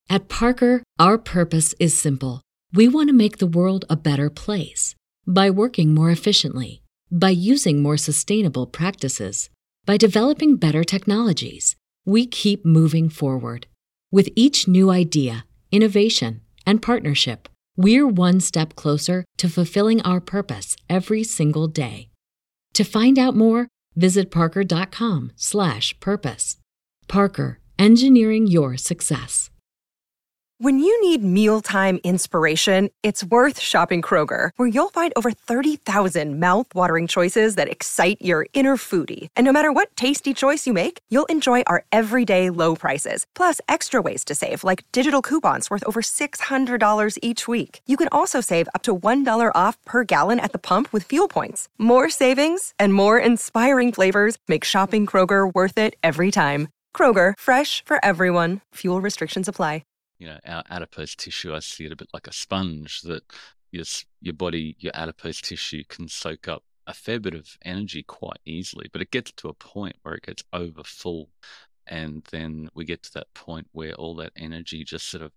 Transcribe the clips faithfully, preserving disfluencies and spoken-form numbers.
At Parker, our purpose is simple. We want to make the world a better place by working more efficiently, by using more sustainable practices, by developing better technologies. We keep moving forward. With each new idea, innovation, and partnership, we're one step closer to fulfilling our purpose every single day. To find out more, visit parker.com slash purpose. Parker, engineering your success. When you need mealtime inspiration, it's worth shopping Kroger, where you'll find over thirty thousand mouth-watering choices that excite your inner foodie. And no matter what tasty choice you make, you'll enjoy our everyday low prices, plus extra ways to save, like digital coupons worth over six hundred dollars each week. You can also save up to one dollar off per gallon at the pump with fuel points. More savings and more inspiring flavors make shopping Kroger worth it every time. Kroger, fresh for everyone. Fuel restrictions apply. You know, our adipose tissue, I see it a bit like a sponge that your, your body, your adipose tissue can soak up a fair bit of energy quite easily, but it gets to a point where it gets over full. And then we get to that point where all that energy just sort of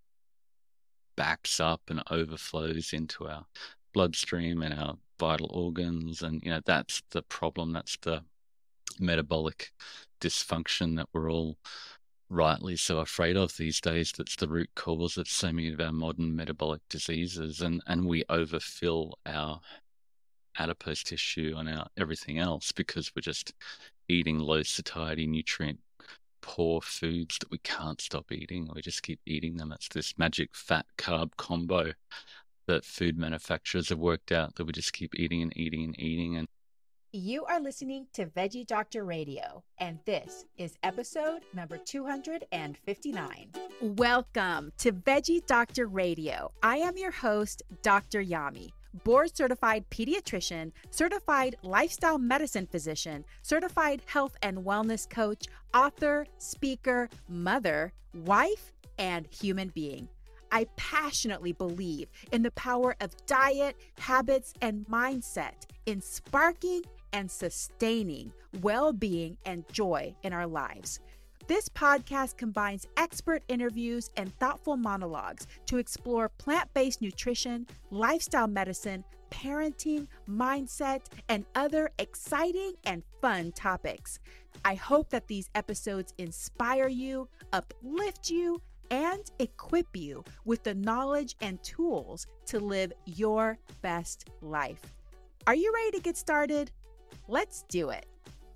backs up and overflows into our bloodstream and our vital organs. And, you know, that's the problem. That's the metabolic dysfunction that we're all rightly so afraid of these days. That's the root cause of so many of our modern metabolic diseases, and and we overfill our adipose tissue and our everything else because we're just eating low satiety, nutrient poor foods that we can't stop eating. We just keep eating them. It's this magic fat carb combo that food manufacturers have worked out, that we just keep eating and eating and eating. And you are listening to Veggie Doctor Radio, and this is episode number two hundred fifty-nine. Welcome to Veggie Doctor Radio. I am your host, Doctor Yami, board-certified pediatrician, certified lifestyle medicine physician, certified health and wellness coach, author, speaker, mother, wife, and human being. I passionately believe in the power of diet, habits, and mindset in sparking and sustaining well-being and joy in our lives. This podcast combines expert interviews and thoughtful monologues to explore plant-based nutrition, lifestyle medicine, parenting, mindset, and other exciting and fun topics. I hope that these episodes inspire you, uplift you, and equip you with the knowledge and tools to live your best life. Are you ready to get started? Let's do it.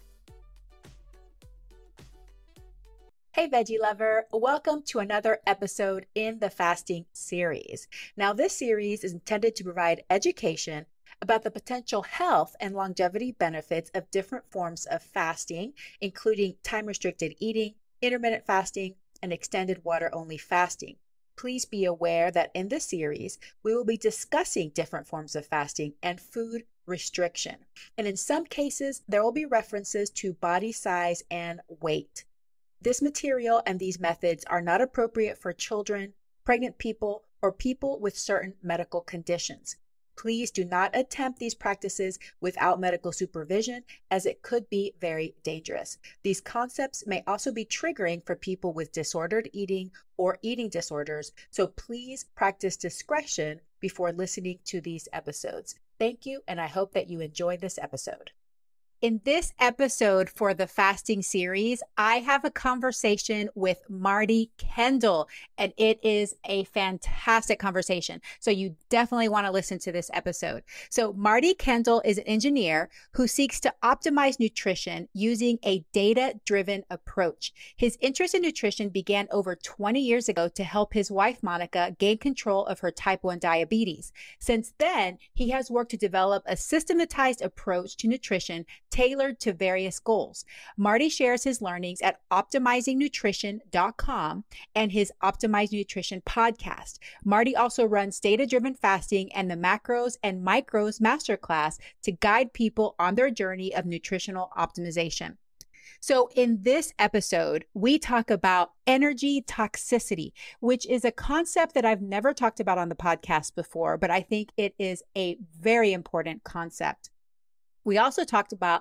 Hey, veggie lover, welcome to another episode in the fasting series. Now, this series is intended to provide education about the potential health and longevity benefits of different forms of fasting, including time-restricted eating, intermittent fasting, and extended water-only fasting. Please be aware that in this series, we will be discussing different forms of fasting and food restriction. And in some cases, there will be references to body size and weight. This material and these methods are not appropriate for children, pregnant people, or people with certain medical conditions. Please do not attempt these practices without medical supervision, as it could be very dangerous. These concepts may also be triggering for people with disordered eating or eating disorders, so please practice discretion before listening to these episodes. Thank you, and I hope that you enjoy this episode. In this episode for the fasting series, I have a conversation with Marty Kendall, and it is a fantastic conversation. So you definitely want to listen to this episode. So Marty Kendall is an engineer who seeks to optimize nutrition using a data-driven approach. His interest in nutrition began over twenty years ago to help his wife, Monica, gain control of her type one diabetes. Since then, he has worked to develop a systematized approach to nutrition tailored to various goals. Marty shares his learnings at optimizing nutrition dot com and his Optimized Nutrition podcast. Marty also runs data-driven fasting and the Macros and Micros Masterclass to guide people on their journey of nutritional optimization. So in this episode, we talk about energy toxicity, which is a concept that I've never talked about on the podcast before, but I think it is a very important concept. We also talked about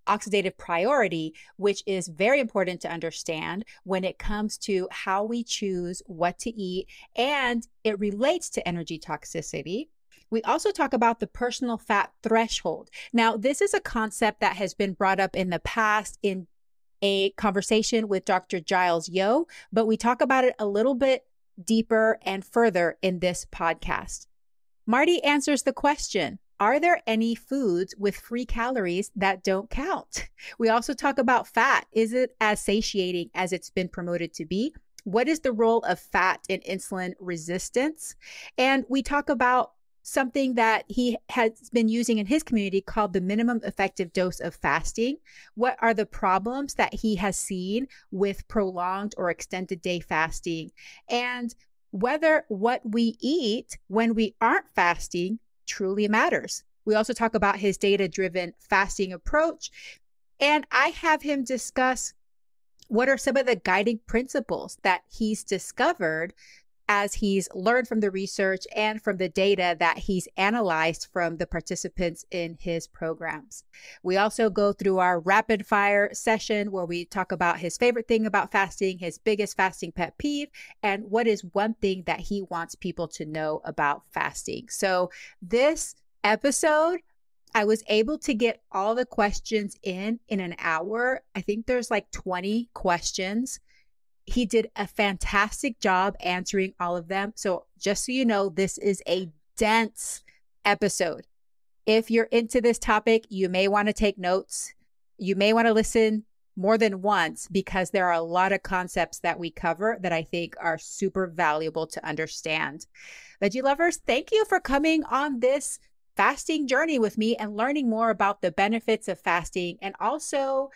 oxidative priority, which is very important to understand when it comes to how we choose what to eat, and it relates to energy toxicity. We also talk about the personal fat threshold. Now, this is a concept that has been brought up in the past in a conversation with Doctor Giles Yeo, but we talk about it a little bit deeper and further in this podcast. Marty answers the question, are there any foods with free calories that don't count? We also talk about fat. Is it as satiating as it's been promoted to be? What is the role of fat in insulin resistance? And we talk about something that he has been using in his community called the minimum effective dose of fasting. What are the problems that he has seen with prolonged or extended day fasting? And whether what we eat when we aren't fasting truly matters. We also talk about his data-driven fasting approach. And I have him discuss what are some of the guiding principles that he's discovered as he's learned from the research and from the data that he's analyzed from the participants in his programs. We also go through our rapid fire session where we talk about his favorite thing about fasting, his biggest fasting pet peeve, and what is one thing that he wants people to know about fasting. So this episode, I was able to get all the questions in in an hour. I think there's like twenty questions. He did a fantastic job answering all of them. So just so you know, this is a dense episode. If you're into this topic, you may want to take notes. You may want to listen more than once because there are a lot of concepts that we cover that I think are super valuable to understand. Veggie lovers, thank you for coming on this fasting journey with me and learning more about the benefits of fasting, and also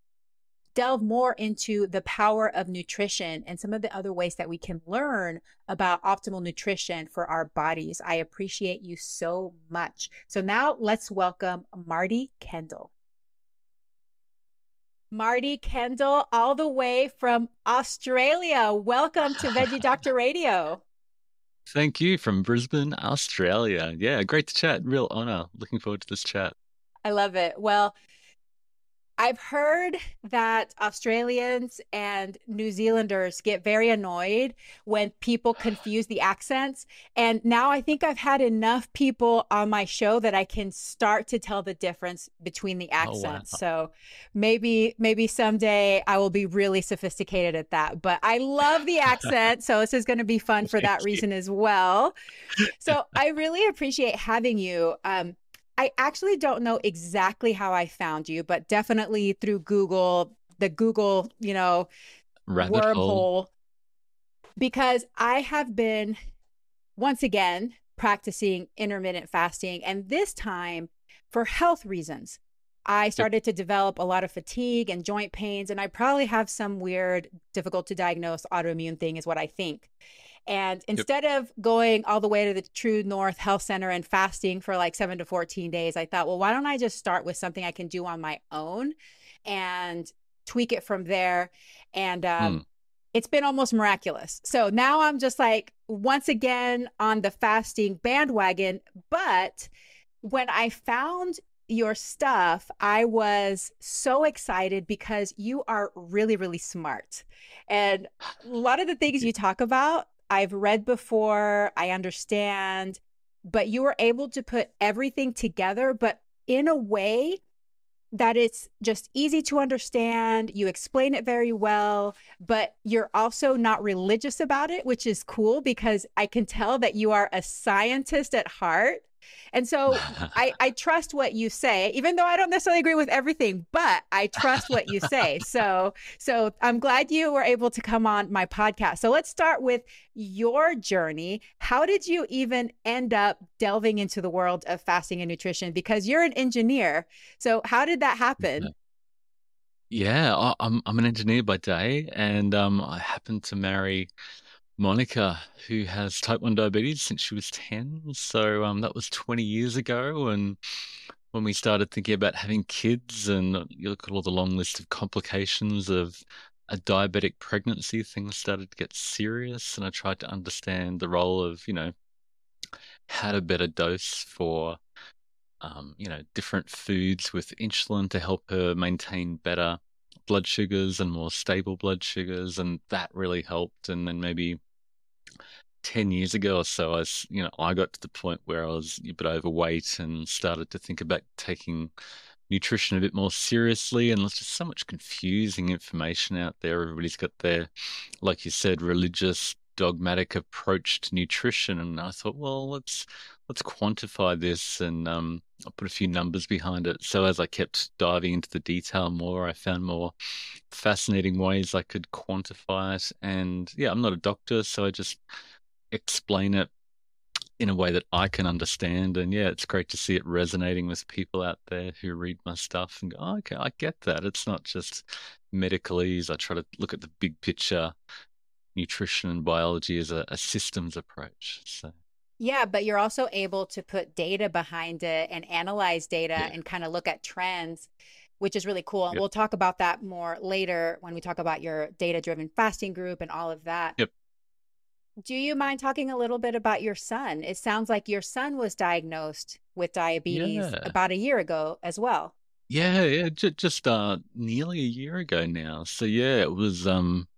delve more into the power of nutrition and some of the other ways that we can learn about optimal nutrition for our bodies. I appreciate you so much. So now let's welcome Marty Kendall. Marty Kendall, all the way from Australia. Welcome to Veggie Doctor Radio. Thank you, from Brisbane, Australia. Yeah, great to chat. Real honor. Looking forward to this chat. I love it. Well, I've heard that Australians and New Zealanders get very annoyed when people confuse the accents. And now I think I've had enough people on my show that I can start to tell the difference between the accents. Oh, wow. So maybe, maybe someday I will be really sophisticated at that. But I love the accent. So this is going to be fun for that reason as well. So I really appreciate having you. Um, I actually don't know exactly how I found you, but definitely through Google, the Google, you know, rabbit wormhole, hole. Because I have been, once again, practicing intermittent fasting, and this time for health reasons. I started to develop a lot of fatigue and joint pains, and I probably have some weird, difficult to diagnose autoimmune thing is what I think. And instead yep. of going all the way to the True North Health Center and fasting for like seven to fourteen days, I thought, well, why don't I just start with something I can do on my own and tweak it from there? And um, mm. it's been almost miraculous. So now I'm just like, once again, on the fasting bandwagon. But when I found your stuff, I was so excited because you are really, really smart. And a lot of the things you talk about, I've read before, I understand, but you were able to put everything together, but in a way that it's just easy to understand. You explain it very well, but you're also not religious about it, which is cool because I can tell that you are a scientist at heart. And so I, I trust what you say, even though I don't necessarily agree with everything, but I trust what you say. So, so I'm glad you were able to come on my podcast. So let's start with your journey. How did you even end up delving into the world of fasting and nutrition? Because you're an engineer. So how did that happen? Yeah, I- I'm I'm an engineer by day, and um, I happened to marry Monica, who has type one diabetes since she was ten. So um, that was twenty years ago. And when we started thinking about having kids, and you look at all the long list of complications of a diabetic pregnancy, things started to get serious. And I tried to understand the role of, you know, how to better dose for um, you know, different foods with insulin to help her maintain better blood sugars and more stable blood sugars, and that really helped. And then maybe ten years ago or so, I was, you know, I got to the point where I was a bit overweight and started to think about taking nutrition a bit more seriously. And there's just so much confusing information out there. Everybody's got their, like you said, religious, dogmatic approach to nutrition. And I thought, well, let's let's quantify this, and um, I'll put a few numbers behind it. So as I kept diving into the detail more, I found more fascinating ways I could quantify it. And yeah, I'm not a doctor, so I just explain it in a way that I can understand. And yeah, it's great to see it resonating with people out there who read my stuff and go, oh, okay, I get that. It's not just medicalese. I try to look at the big picture, nutrition and biology as a, a systems approach. So Yeah, but you're also able to put data behind it and analyze data yeah, and kind of look at trends, which is really cool. And yep, we'll talk about that more later when we talk about your data-driven fasting group and all of that. yep, Do you mind talking a little bit about your son? It sounds like your son was diagnosed with diabetes yeah, about a year ago as well. yeah, yeah. J- just uh, nearly a year ago now. So yeah, it was um.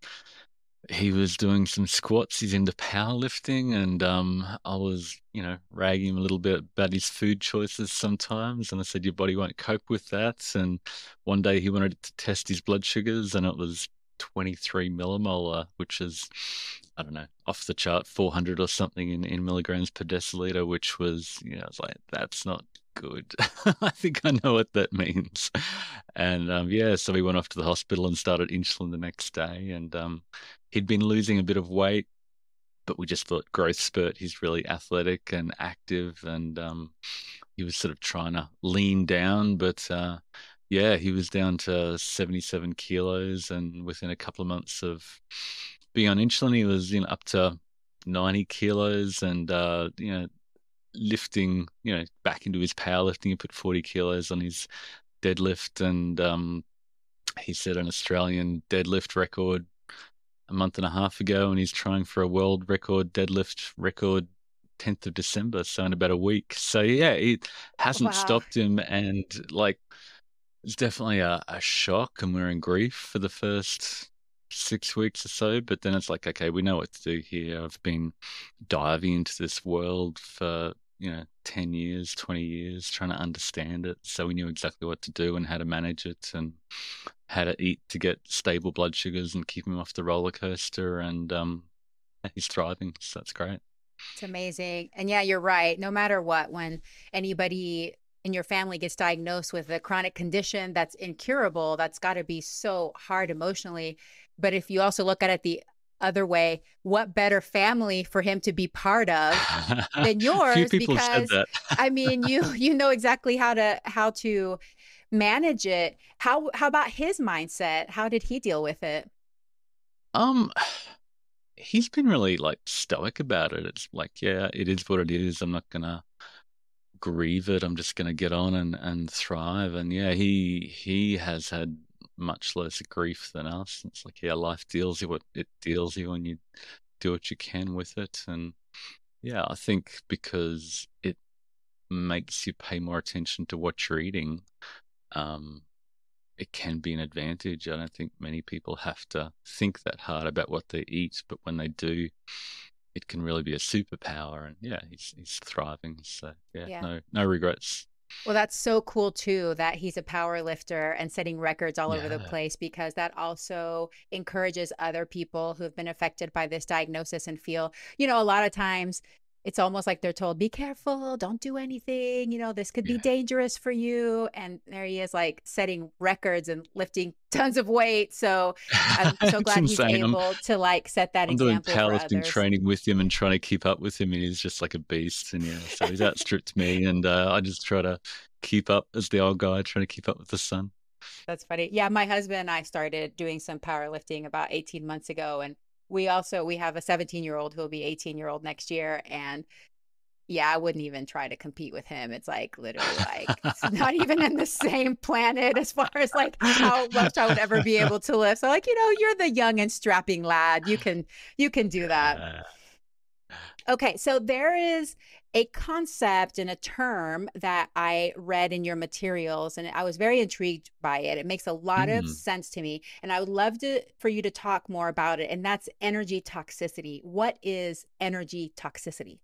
he was doing some squats. He's into powerlifting, and um, I was, you know, ragging him a little bit about his food choices sometimes. And I said, your body won't cope with that. And one day he wanted to test his blood sugars, and it was twenty-three millimolar, which is, I don't know, off the chart, four hundred or something in, in milligrams per deciliter, which was, you know, I was like, that's not good. I think I know what that means. And um, yeah, so we went off to the hospital and started insulin the next day. And um, he'd been losing a bit of weight, but we just thought growth spurt. He's really athletic and active, and um, he was sort of trying to lean down, but uh, yeah, he was down to seventy-seven kilos, and within a couple of months of being on insulin, he was, you know, up to ninety kilos, and uh, you know, lifting, you know, back into his powerlifting. He put forty kilos on his deadlift, and um, he set an Australian deadlift record a month and a half ago, and he's trying for a world record deadlift record tenth of December, so in about a week. So yeah, it hasn't Wow. stopped him, and like it's definitely a, a shock, and we're in grief for the first six weeks or so, but then it's like, okay, we know what to do here. I've been diving into this world for, you know, ten years, twenty years, trying to understand it. So we knew exactly what to do and how to manage it, and how to eat to get stable blood sugars and keep him off the roller coaster. And um, he's thriving, so that's great. It's amazing. And yeah, you're right. No matter what, when anybody in your family gets diagnosed with a chronic condition that's incurable, that's got to be so hard emotionally. But if you also look at it the other way, what better family for him to be part of than Few yours? people have said Because that. I mean, you you know exactly how to how to manage it. How how about his mindset? How did he deal with it? Um, he's been really like stoic about it. It's like, yeah, it is what it is. I'm not gonna grieve it. I'm just gonna get on and and thrive. And yeah, he he has had much less grief than us. It's like, yeah, life deals you what it deals you, and you do what you can with it. And yeah, I think because it makes you pay more attention to what you're eating, um, it can be an advantage. I don't think many people have to think that hard about what they eat, but when they do, it can really be a superpower. And yeah, he's he's thriving. So yeah, Yeah. no no regrets. Well, that's so cool too that he's a power lifter and setting records all over the Yeah, place, because that also encourages other people who have been affected by this diagnosis and feel, you know, a lot of times it's almost like they're told, be careful, don't do anything, you know, this could be yeah. dangerous for you. And there he is, like setting records and lifting tons of weight. So I'm so It's glad he's insane. I'm able to like set that I'm doing example for powerlifting others. training with him and trying to keep up with him, and he's just like a beast. And yeah, so he's outstripped me, and uh, I just try to keep up as the old guy, trying to keep up with the sun. That's funny. Yeah, my husband and I started doing some powerlifting about eighteen months ago. And we also we have a seventeen year old who will be eighteen year old next year. And yeah, I wouldn't even try to compete with him. It's like literally like it's not even in the same planet as far as like how much I would ever be able to lift. So like, you know, you're the young and strapping lad. You can you can do that. Uh, Okay, so there is a concept and a term that I read in your materials, and I was very intrigued by it. It makes a lot of Mm, sense to me, and I would love to for you to talk more about it. And that's energy toxicity. What is energy toxicity?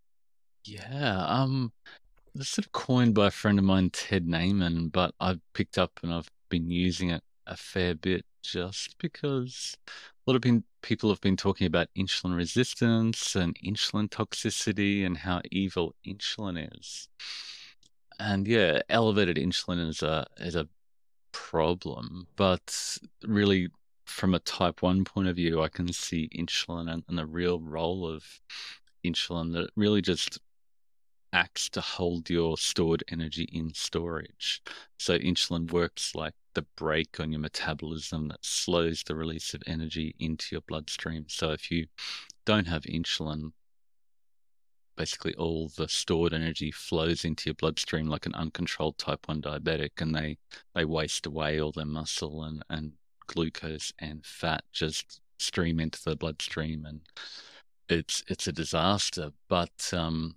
yeah. Um, it's sort of coined by a friend of mine, Ted Naiman, but I've picked up and I've been using it a fair bit just because a lot of been, people have been talking about insulin resistance and insulin toxicity and how evil insulin is. And yeah, elevated insulin is a is a problem, but really from a type one point of view, I can see insulin and, and the real role of insulin that it really just acts to hold your stored energy in storage. So insulin works like the brake on your metabolism that slows the release of energy into your bloodstream. So if you don't have insulin, basically all the stored energy flows into your bloodstream like an uncontrolled type one diabetic, and they they waste away all their muscle, and and glucose and fat just stream into the bloodstream, and it's it's a disaster. But um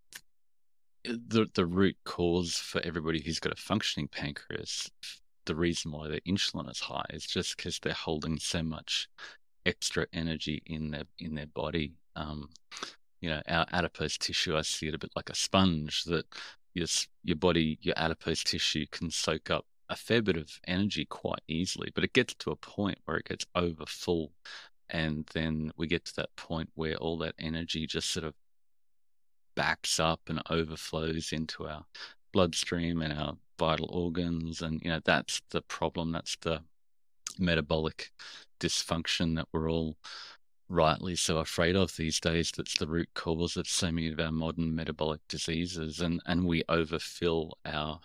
the the root cause for everybody who's got a functioning pancreas, the reason why their insulin is high is just because they're holding so much extra energy in their in their body. Um, you know, our adipose tissue, I see it a bit like a sponge that your your body, your adipose tissue can soak up a fair bit of energy quite easily, but it gets to a point where it gets over full, and then we get to that point where all that energy just sort of backs up and overflows into our bloodstream and our vital organs. And, you know, that's the problem. That's the metabolic dysfunction that we're all rightly so afraid of these days. That's the root cause of so many of our modern metabolic diseases. And, and we overfill our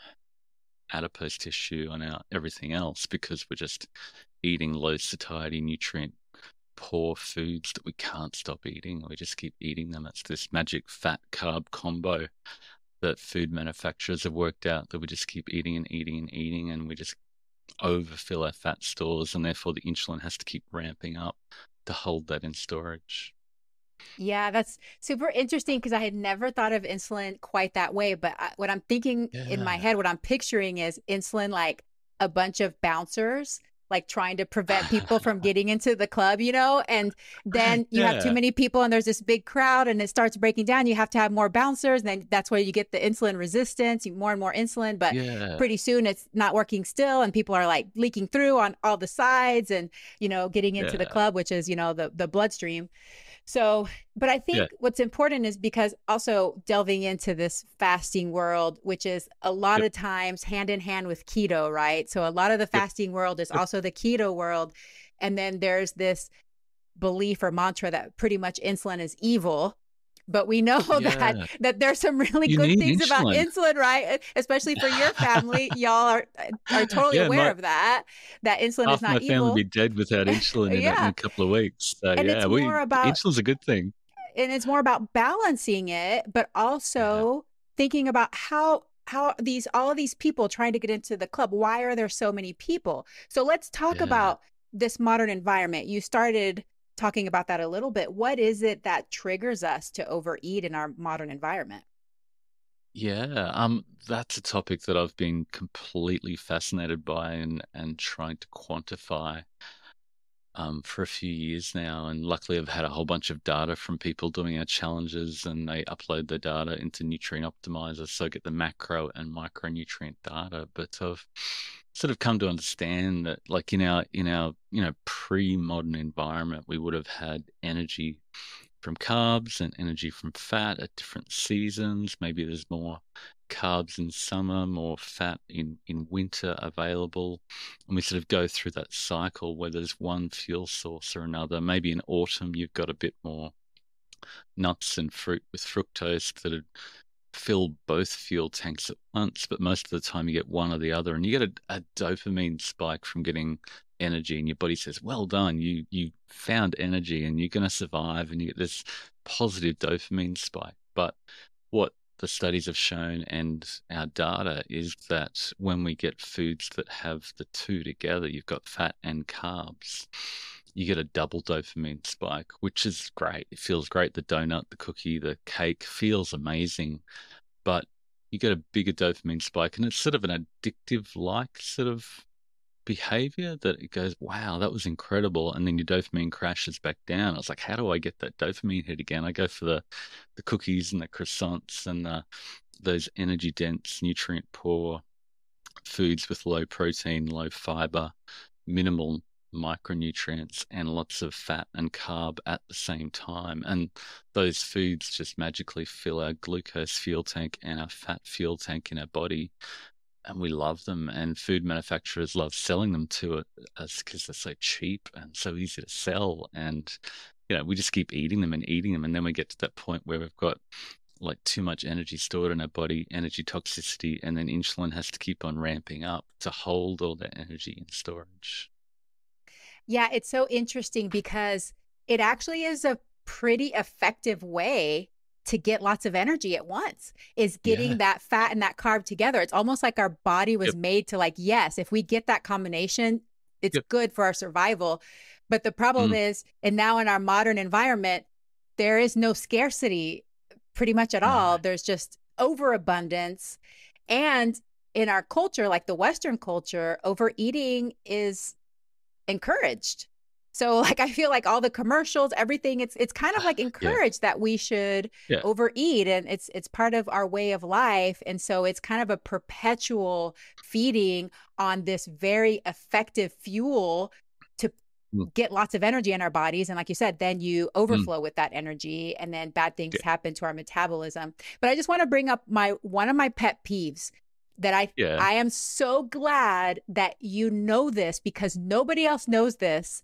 adipose tissue and our everything else because we're just eating low satiety, nutrient poor foods that we can't stop eating. We just keep eating them. It's this magic fat carb combo that food manufacturers have worked out that we just keep eating and eating and eating, and we just overfill our fat stores, and therefore the insulin has to keep ramping up to hold that in storage. Yeah, that's super interesting because I had never thought of insulin quite that way. But I, what I'm thinking in my Yeah. head, what I'm picturing is insulin like a bunch of bouncers, like trying to prevent people from getting into the club, you know? And then you have too Yeah. many people and there's this big crowd and it starts breaking down. You have to have more bouncers. And then that's where you get the insulin resistance, you- more and more insulin. But Yeah. pretty soon it's not working still and people are like leaking through on all the sides and, you know, getting into the Yeah. club, which is, you know, the, the bloodstream. So, but I Yeah. think what's important is because also delving into this fasting world, which is a lot Yep. of times hand in hand with keto, right? So, a lot of the Yep. fasting world is Yep. also the keto world. And then there's this belief or mantra that pretty much insulin is evil. But we know that Yeah. that there's some really You good need things about insulin. insulin, right? Especially for your family, y'all are are totally Yeah, aware my of that. That insulin is half not my family would evil. be dead without insulin in a, in Yeah, a couple of weeks. So and yeah, it's we more about insulin's a good thing. and it's more about balancing it, but Yeah. also thinking about how how these all of these people trying to get into the club, why are there so many people? So let's talk Yeah. about this modern environment. You started talking about that a little bit. What is it that triggers us to overeat in our modern environment? Yeah, um, that's a topic that I've been completely fascinated by and and trying to quantify um, for a few years now. And luckily, I've had a whole bunch of data from people doing our challenges, and they upload the data into Nutrient Optimizer, so I get the macro and micronutrient data. But I've sort of come to understand that, like in our in our you know pre-modern environment, we would have had energy from carbs and energy from fat at different seasons. Maybe there's more carbs in summer, more fat in, in winter available. And we sort of go through that cycle where there's one fuel source or another. Maybe in autumn, you've got a bit more nuts and fruit with fructose that would fill both fuel tanks at once, but most of the time you get one or the other, and you get a, a dopamine spike from getting energy, and your body says, "Well done, you you found energy, and you're going to survive," and you get this positive dopamine spike. But what the studies have shown and our data is that when we get foods that have the two together, you've got fat and carbs, you get a double dopamine spike, which is great. It feels great. The donut, the cookie, the cake feels amazing, but you get a bigger dopamine spike, and it's sort of an addictive like sort of behavior that it goes, wow, that was incredible. And then your dopamine crashes back down. I was like, how do I get that dopamine hit again? I go for the, the cookies and the croissants and the, those energy dense, nutrient poor foods with low protein, low fiber, minimal micronutrients, and lots of fat and carb at the same time. And those foods just magically fill our glucose fuel tank and our fat fuel tank in our body. And we love them, and food manufacturers love selling them to us because they're so cheap and so easy to sell. And, you know, we just keep eating them and eating them. And then we get to that point where we've got like too much energy stored in our body, energy toxicity, and then insulin has to keep on ramping up to hold all that energy in storage. Yeah, it's so interesting because it actually is a pretty effective way to get lots of energy at once, is getting Yeah. that fat and that carb together. It's almost like our body was Yep. made to like, yes, if we get that combination, it's Yep. good for our survival. But the problem Mm. is, and now in our modern environment, there is no scarcity pretty much at all. No. There's just overabundance. And in our culture, like the Western culture, overeating is encouraged. So like I feel like all the commercials, everything, it's it's kind of like Yeah. encouraged that we should Yeah. overeat, and it's it's part of our way of life. And so it's kind of a perpetual feeding on this very effective fuel to Mm. get lots of energy in our bodies. And like you said, then you Mm. overflow with that energy, and then bad things Yeah. happen to our metabolism. But I just want to bring up my one of my pet peeves that I Yeah. I am so glad that you know this, because nobody else knows this.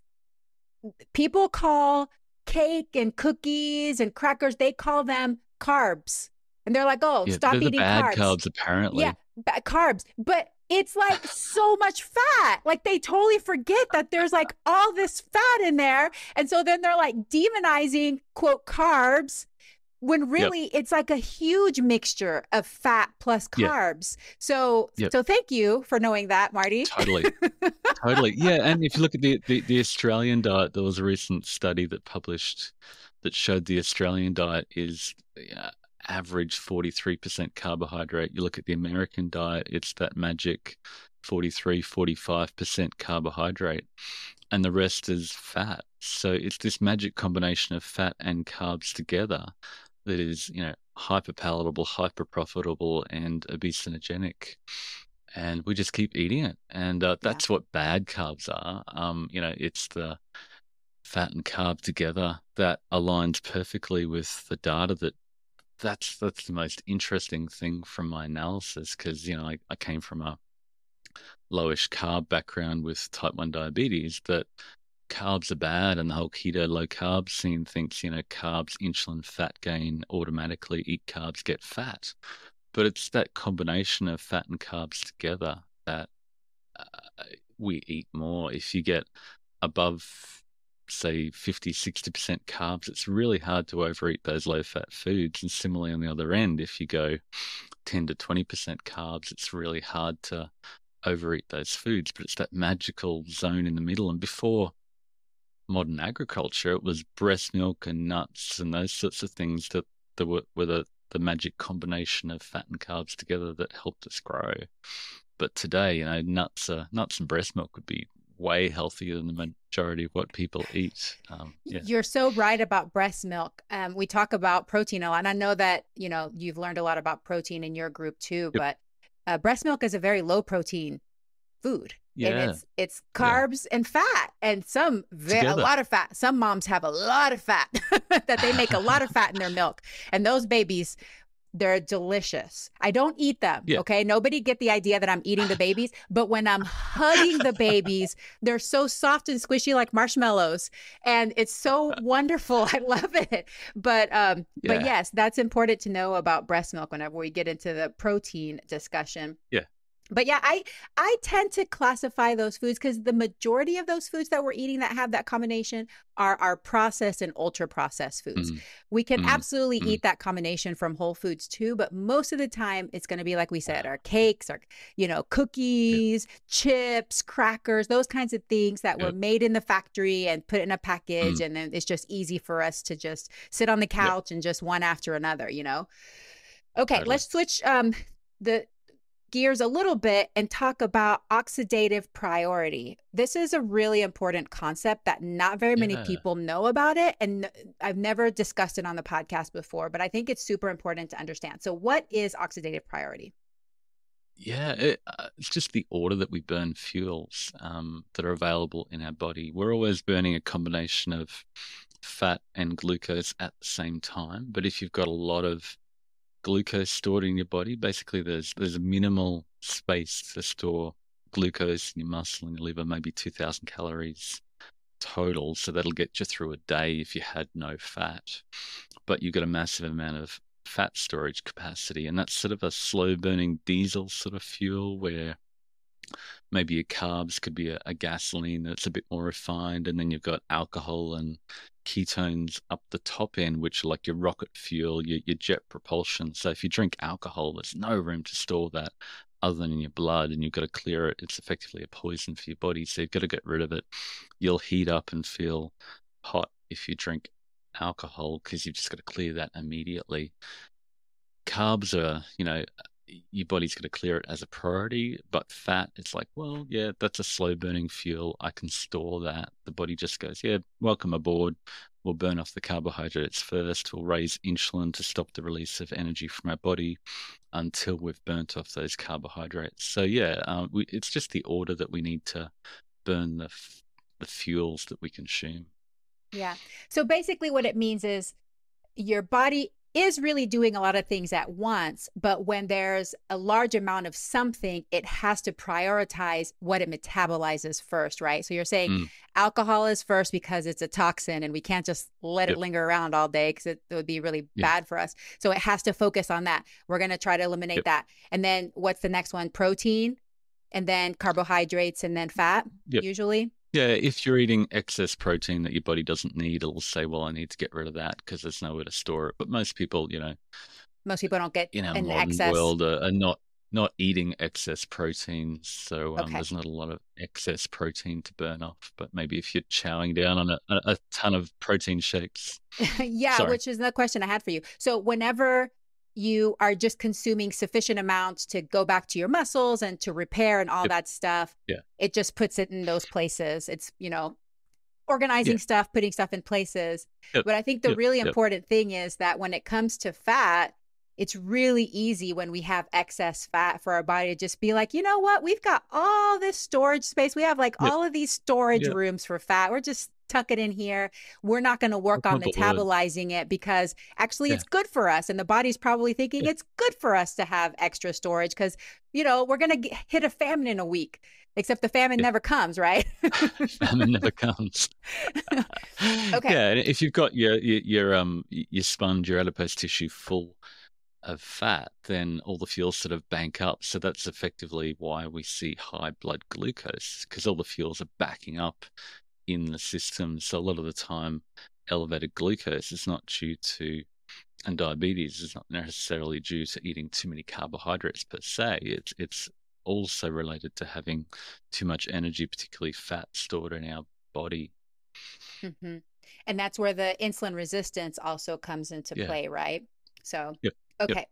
People call cake and cookies and crackers, they call them carbs. And they're like, oh, Yeah. stop They're the eating bad carbs. carbs, apparently. Yeah, ba- carbs. But it's like so much fat. Like they totally forget that there's like all this fat in there. And so then they're like demonizing, quote, carbs, when Yep. really it's like a huge mixture of fat plus Yeah. carbs. So, Yep. so thank you for knowing that, Marty. Totally. Totally. Yeah. And if you look at the, the, the Australian diet, there was a recent study that published that showed the Australian diet is uh, average forty-three percent carbohydrate. You look at the American diet, it's that magic forty-three, forty-five percent carbohydrate, and the rest is fat. So it's this magic combination of fat and carbs together that is, you know, hyper palatable, hyper profitable, and obesogenic. And we just keep eating it. And uh, Yeah. that's what bad carbs are. Um, you know, it's the fat and carb together that aligns perfectly with the data that that's that's the most interesting thing from my analysis, because, you know, I, I came from a lowish carb background with type one diabetes, that carbs are bad, and the whole keto low carb scene thinks, you know, carbs, insulin, fat gain, automatically eat carbs, get fat. But it's that combination of fat and carbs together that uh, we eat more. If you get above, say, fifty, sixty percent carbs, it's really hard to overeat those low fat foods. And similarly on the other end, if you go ten to twenty percent carbs, it's really hard to overeat those foods. But it's that magical zone in the middle. And before modern agriculture, it was breast milk and nuts and those sorts of things that, that were, were the, the magic combination of fat and carbs together that helped us grow. But today, you know, nuts, uh, nuts and breast milk would be way healthier than the majority of what people eat. Um, yeah. You're so right about breast milk. Um, we talk about protein a lot, and I know that, you know, you've learned a lot about protein in your group too, Yep. but uh, breast milk is a very low protein food. And Yeah. it's it's Yeah. carbs and fat, and some ve- a Together. lot of fat. Some moms have a lot of fat that they make a lot of fat in their milk, and those babies, they're delicious. I don't eat them. Yeah. Okay. Nobody get the idea that I'm eating the babies, but when I'm hugging the babies, they're so soft and squishy like marshmallows. And it's so wonderful. I love it. But um, but Yeah. yes, that's important to know about breast milk whenever we get into the protein discussion. Yeah. But yeah, I I tend to classify those foods because the majority of those foods that we're eating that have that combination are our processed and ultra processed foods. Mm, We can mm, absolutely mm. eat that combination from whole foods too, but most of the time it's going to be like we said, Wow. our cakes, our you know, Yep. cookies, chips, crackers, those kinds of things that were Yep. made in the factory and put in a package, Mm, and then it's just easy for us to just sit on the yep. couch and just one after another, you know. Okay, Totally. let's switch um the gears a little bit and talk about oxidative priority. This is a really important concept that not very many Yeah. people know about it. And I've never discussed it on the podcast before, but I think it's super important to understand. So, what is oxidative priority? Yeah, it, uh, it's just the order that we burn fuels um, that are available in our body. We're always burning a combination of fat and glucose at the same time. But if you've got a lot of glucose stored in your body, basically there's there's a minimal space to store glucose in your muscle and your liver, maybe two thousand calories total. So that'll get you through a day if you had no fat. But you've got a massive amount of fat storage capacity, and that's sort of a slow burning diesel sort of fuel where maybe your carbs could be a, a gasoline that's a bit more refined, and then you've got alcohol and ketones up the top end, which are like your rocket fuel, your, your jet propulsion. So if you drink alcohol, there's no room to store that other than in your blood, and you've got to clear it. It's effectively a poison for your body, so you've got to get rid of it. You'll heat up and feel hot if you drink alcohol because you've just got to clear that immediately. Carbs are, you know, your body's going to clear it as a priority, but fat, it's like, well, yeah, that's a slow burning fuel. I can store that. The body just goes, yeah, welcome aboard. We'll burn off the carbohydrates first. We'll raise insulin to stop the release of energy from our body until we've burnt off those carbohydrates. So yeah, um, we, it's just the order that we need to burn the the fuels that we consume. Yeah. So basically, what it means is your body is really doing a lot of things at once, but when there's a large amount of something, it has to prioritize what it metabolizes first, right? So you're saying Mm, alcohol is first because it's a toxin and we can't just let it yep, linger around all day because it, it would be really yeah, bad for us. So it has to focus on that. We're going to try to eliminate yep, that. And then what's the next one? Protein, and then carbohydrates, and then fat, yep. usually. Yeah, if you're eating excess protein that your body doesn't need, it'll say, well, I need to get rid of that because there's nowhere to store it. But most people, you know, Most people don't get in our an modern excess. world are, are not not eating excess protein. So um, Okay. there's not a lot of excess protein to burn off. But maybe if you're chowing down on a, a, a ton of protein shakes. Yeah, Sorry. which is the question I had for you. So whenever you are just consuming sufficient amounts to go back to your muscles and to repair and all Yep. that stuff, Yeah. it just puts it in those places. It's, you know, organizing Yeah. stuff, putting stuff in places. Yep. But I think the Yep. really Yep. important thing is that when it comes to fat, it's really easy when we have excess fat for our body to just be like, you know what? We've got all this storage space. We have like Yep. all of these storage Yep. rooms for fat. We're just tuck it in here. We're not going to work I'm on on board. metabolizing it because actually Yeah. it's good for us. And the body's probably thinking Yeah. it's good for us to have extra storage because, you know, we're going to hit a famine in a week, except the famine Yeah. never comes, right? Famine never comes. Okay. Yeah, and if you've got your, your your um your sponge, your adipose tissue full of fat, then all the fuels sort of bank up. So that's effectively why we see high blood glucose, because all the fuels are backing up in the system. So a lot of the time, elevated glucose is not due to, and diabetes is not necessarily due to eating too many carbohydrates per se. It's it's also related to having too much energy, particularly fat, stored in our body. hmm And that's where the insulin resistance also comes into Yeah. play, right? So, Yep. Yep. okay.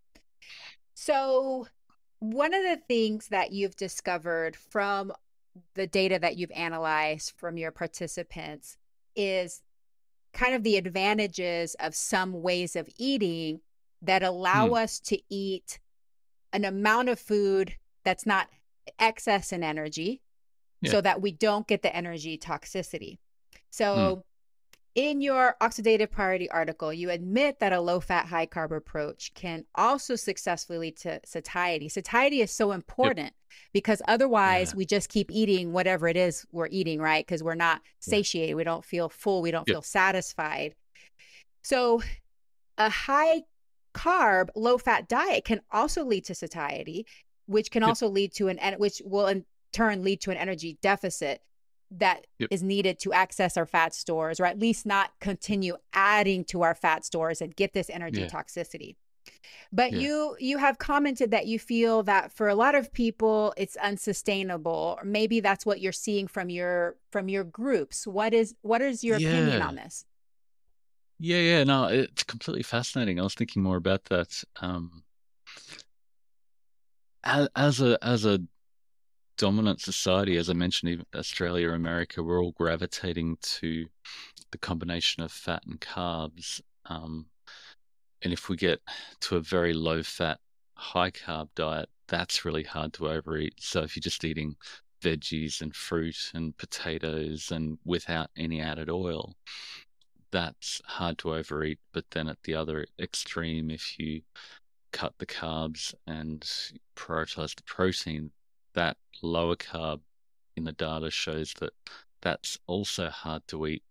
So, one of the things that you've discovered from the data that you've analyzed from your participants is kind of the advantages of some ways of eating that allow Hmm. us to eat an amount of food that's not excess in energy Yeah. so that we don't get the energy toxicity. Hmm. So, in your oxidative priority article, you admit that a low fat, high carb approach can also successfully lead to satiety. Satiety is so Yep. important because otherwise Yeah. we just keep eating whatever it is we're eating, right? Because we're not Yeah. satiated. We don't feel full. We don't Yep. feel satisfied. So, a high carb, low fat diet can also lead to satiety. which can Yep. also lead to an, en- which will in turn lead to an energy deficit that Yep. is needed to access our fat stores, or at least not continue adding to our fat stores and get this energy Yeah. toxicity. But Yeah. you you have commented that you feel that for a lot of people it's unsustainable, or maybe that's what you're seeing from your from your groups. What is what is your opinion Yeah. on this? Yeah, yeah, no, it's completely fascinating. I was thinking more about that. Um, as, as a as a dominant society, as I mentioned, even Australia, America, we're all gravitating to the combination of fat and carbs. Um, and if we get to a very low fat, high carb diet, that's really hard to overeat. So if you're just eating veggies and fruit and potatoes and without any added oil, that's hard to overeat. But then at the other extreme, if you cut the carbs and prioritize the protein, that lower carb in the data shows that that's also hard to eat.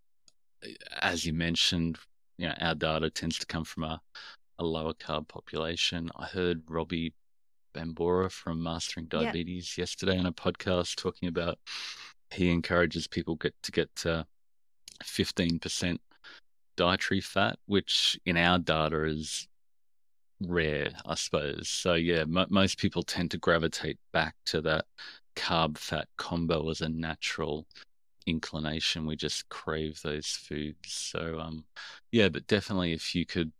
As you mentioned, you know, our data tends to come from a, a lower carb population. I heard Robbie Bambora from Mastering Yeah. Diabetes yesterday on a podcast talking about he encourages people get to get to fifteen percent dietary fat, which in our data is rare, I suppose. So yeah, m- most people tend to gravitate back to that carb fat combo as a natural inclination. We just crave those foods. So um yeah, but definitely if you could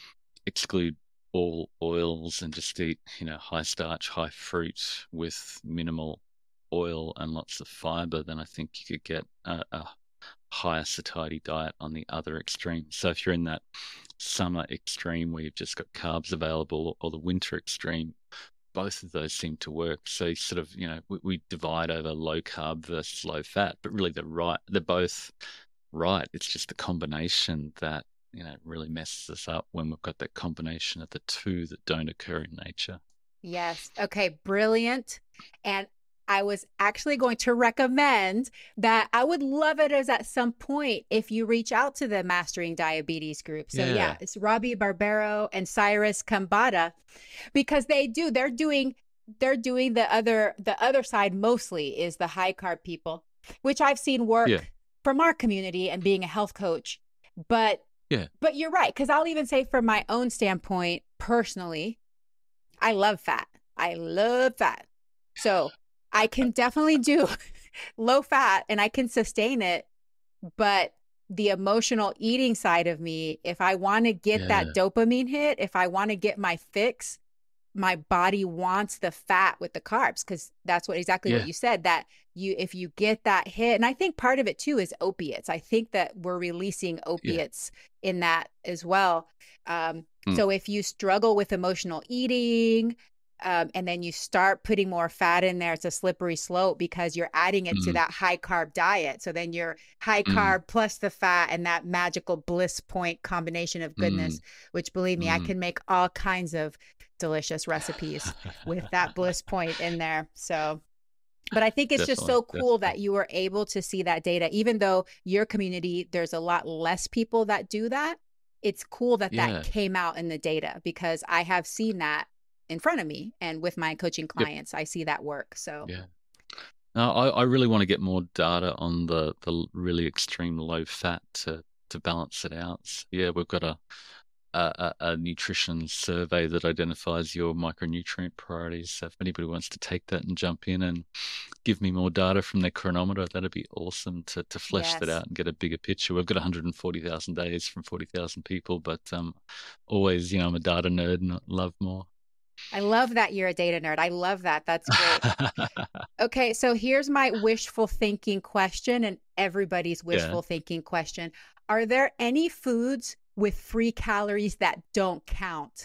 exclude all oils and just eat, you know, high starch, high fruit with minimal oil and lots of fiber, then I think you could get a, a higher satiety diet on the other extreme. So if you're in that summer extreme where you've just got carbs available, or the winter extreme, both of those seem to work. So you sort of, you know, we, we divide over low carb versus low fat, but really they're right. They're both right. It's just the combination that, you know, really messes us up when we've got that combination of the two that don't occur in nature. Yes. Okay, brilliant. And I was actually going to recommend that I would love it as at some point if you reach out to the Mastering Diabetes group. So yeah, Yeah. it's Robbie Barbero and Cyrus Kambata, because they do, they're doing, they're doing the other, the other side mostly is the high carb people, which I've seen work Yeah. from our community and being a health coach. But, Yeah. but you're right. Cause I'll even say from my own standpoint, personally, I love fat. I love fat. So I can definitely do low fat and I can sustain it. But the emotional eating side of me, if I want to get Yeah. that dopamine hit, if I want to get my fix, my body wants the fat with the carbs, because that's what exactly what Yeah. you said, that you, if you get that hit, and I think part of it too is opiates. I think that we're releasing Yeah. opiates in that as well. Um, Mm. so if you struggle with emotional eating, um, and then you start putting more fat in there, it's a slippery slope because you're adding it to Mm. that high carb diet. So then you're high Mm. carb plus the fat and that magical bliss point combination of goodness, Mm. which believe me, I Mm. can make all kinds of delicious recipes with that bliss point in there. So, but I think it's just Definitely. so cool Definitely. that you were able to see that data, even though your community, there's a lot less people that do that. It's cool that Yeah. that came out in the data, because I have seen that in front of me, and with my coaching Yep. clients, I see that work. So Yeah. No, I, I really want to get more data on the, the really extreme low fat to, to balance it out. So, yeah, we've got a, a, a nutrition survey that identifies your micronutrient priorities. So if anybody wants to take that and jump in and give me more data from their chronometer, that'd be awesome to, to flesh that yes, out and get a bigger picture. We've got one hundred forty thousand days from forty thousand people, but um, always, you know, I'm a data nerd and I love more. I love that you're a data nerd. I love that. That's great. Okay, so here's my wishful thinking question, and everybody's Yeah. wishful thinking question. Are there any foods with free calories that don't count?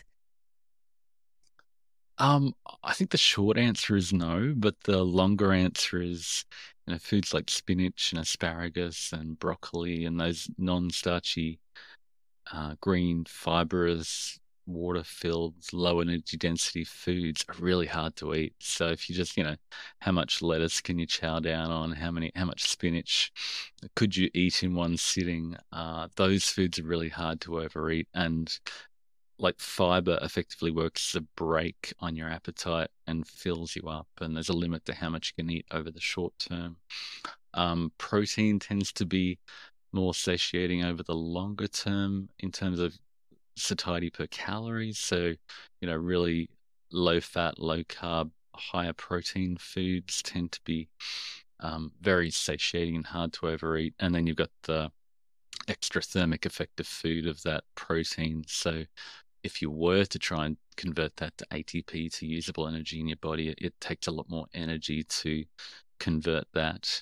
Um, I think the short answer is no, but the longer answer is, you know, foods like spinach and asparagus and broccoli and those non-starchy, uh, green, fibrous, water-filled, low energy density foods are really hard to eat. So if you just, you know, how much lettuce can you chow down on? How many, how much spinach could you eat in one sitting? Uh, those foods are really hard to overeat, and like fiber effectively works as a brake on your appetite and fills you up, and there's a limit to how much you can eat over the short term. Um, protein tends to be more satiating over the longer term in terms of satiety per calorie. So, you know, really low fat, low carb, higher protein foods tend to be um, very satiating and hard to overeat. And then you've got the extra thermic effect of food of that protein. So if you were to try and convert that to A T P, to usable energy in your body, it, it takes a lot more energy to convert that.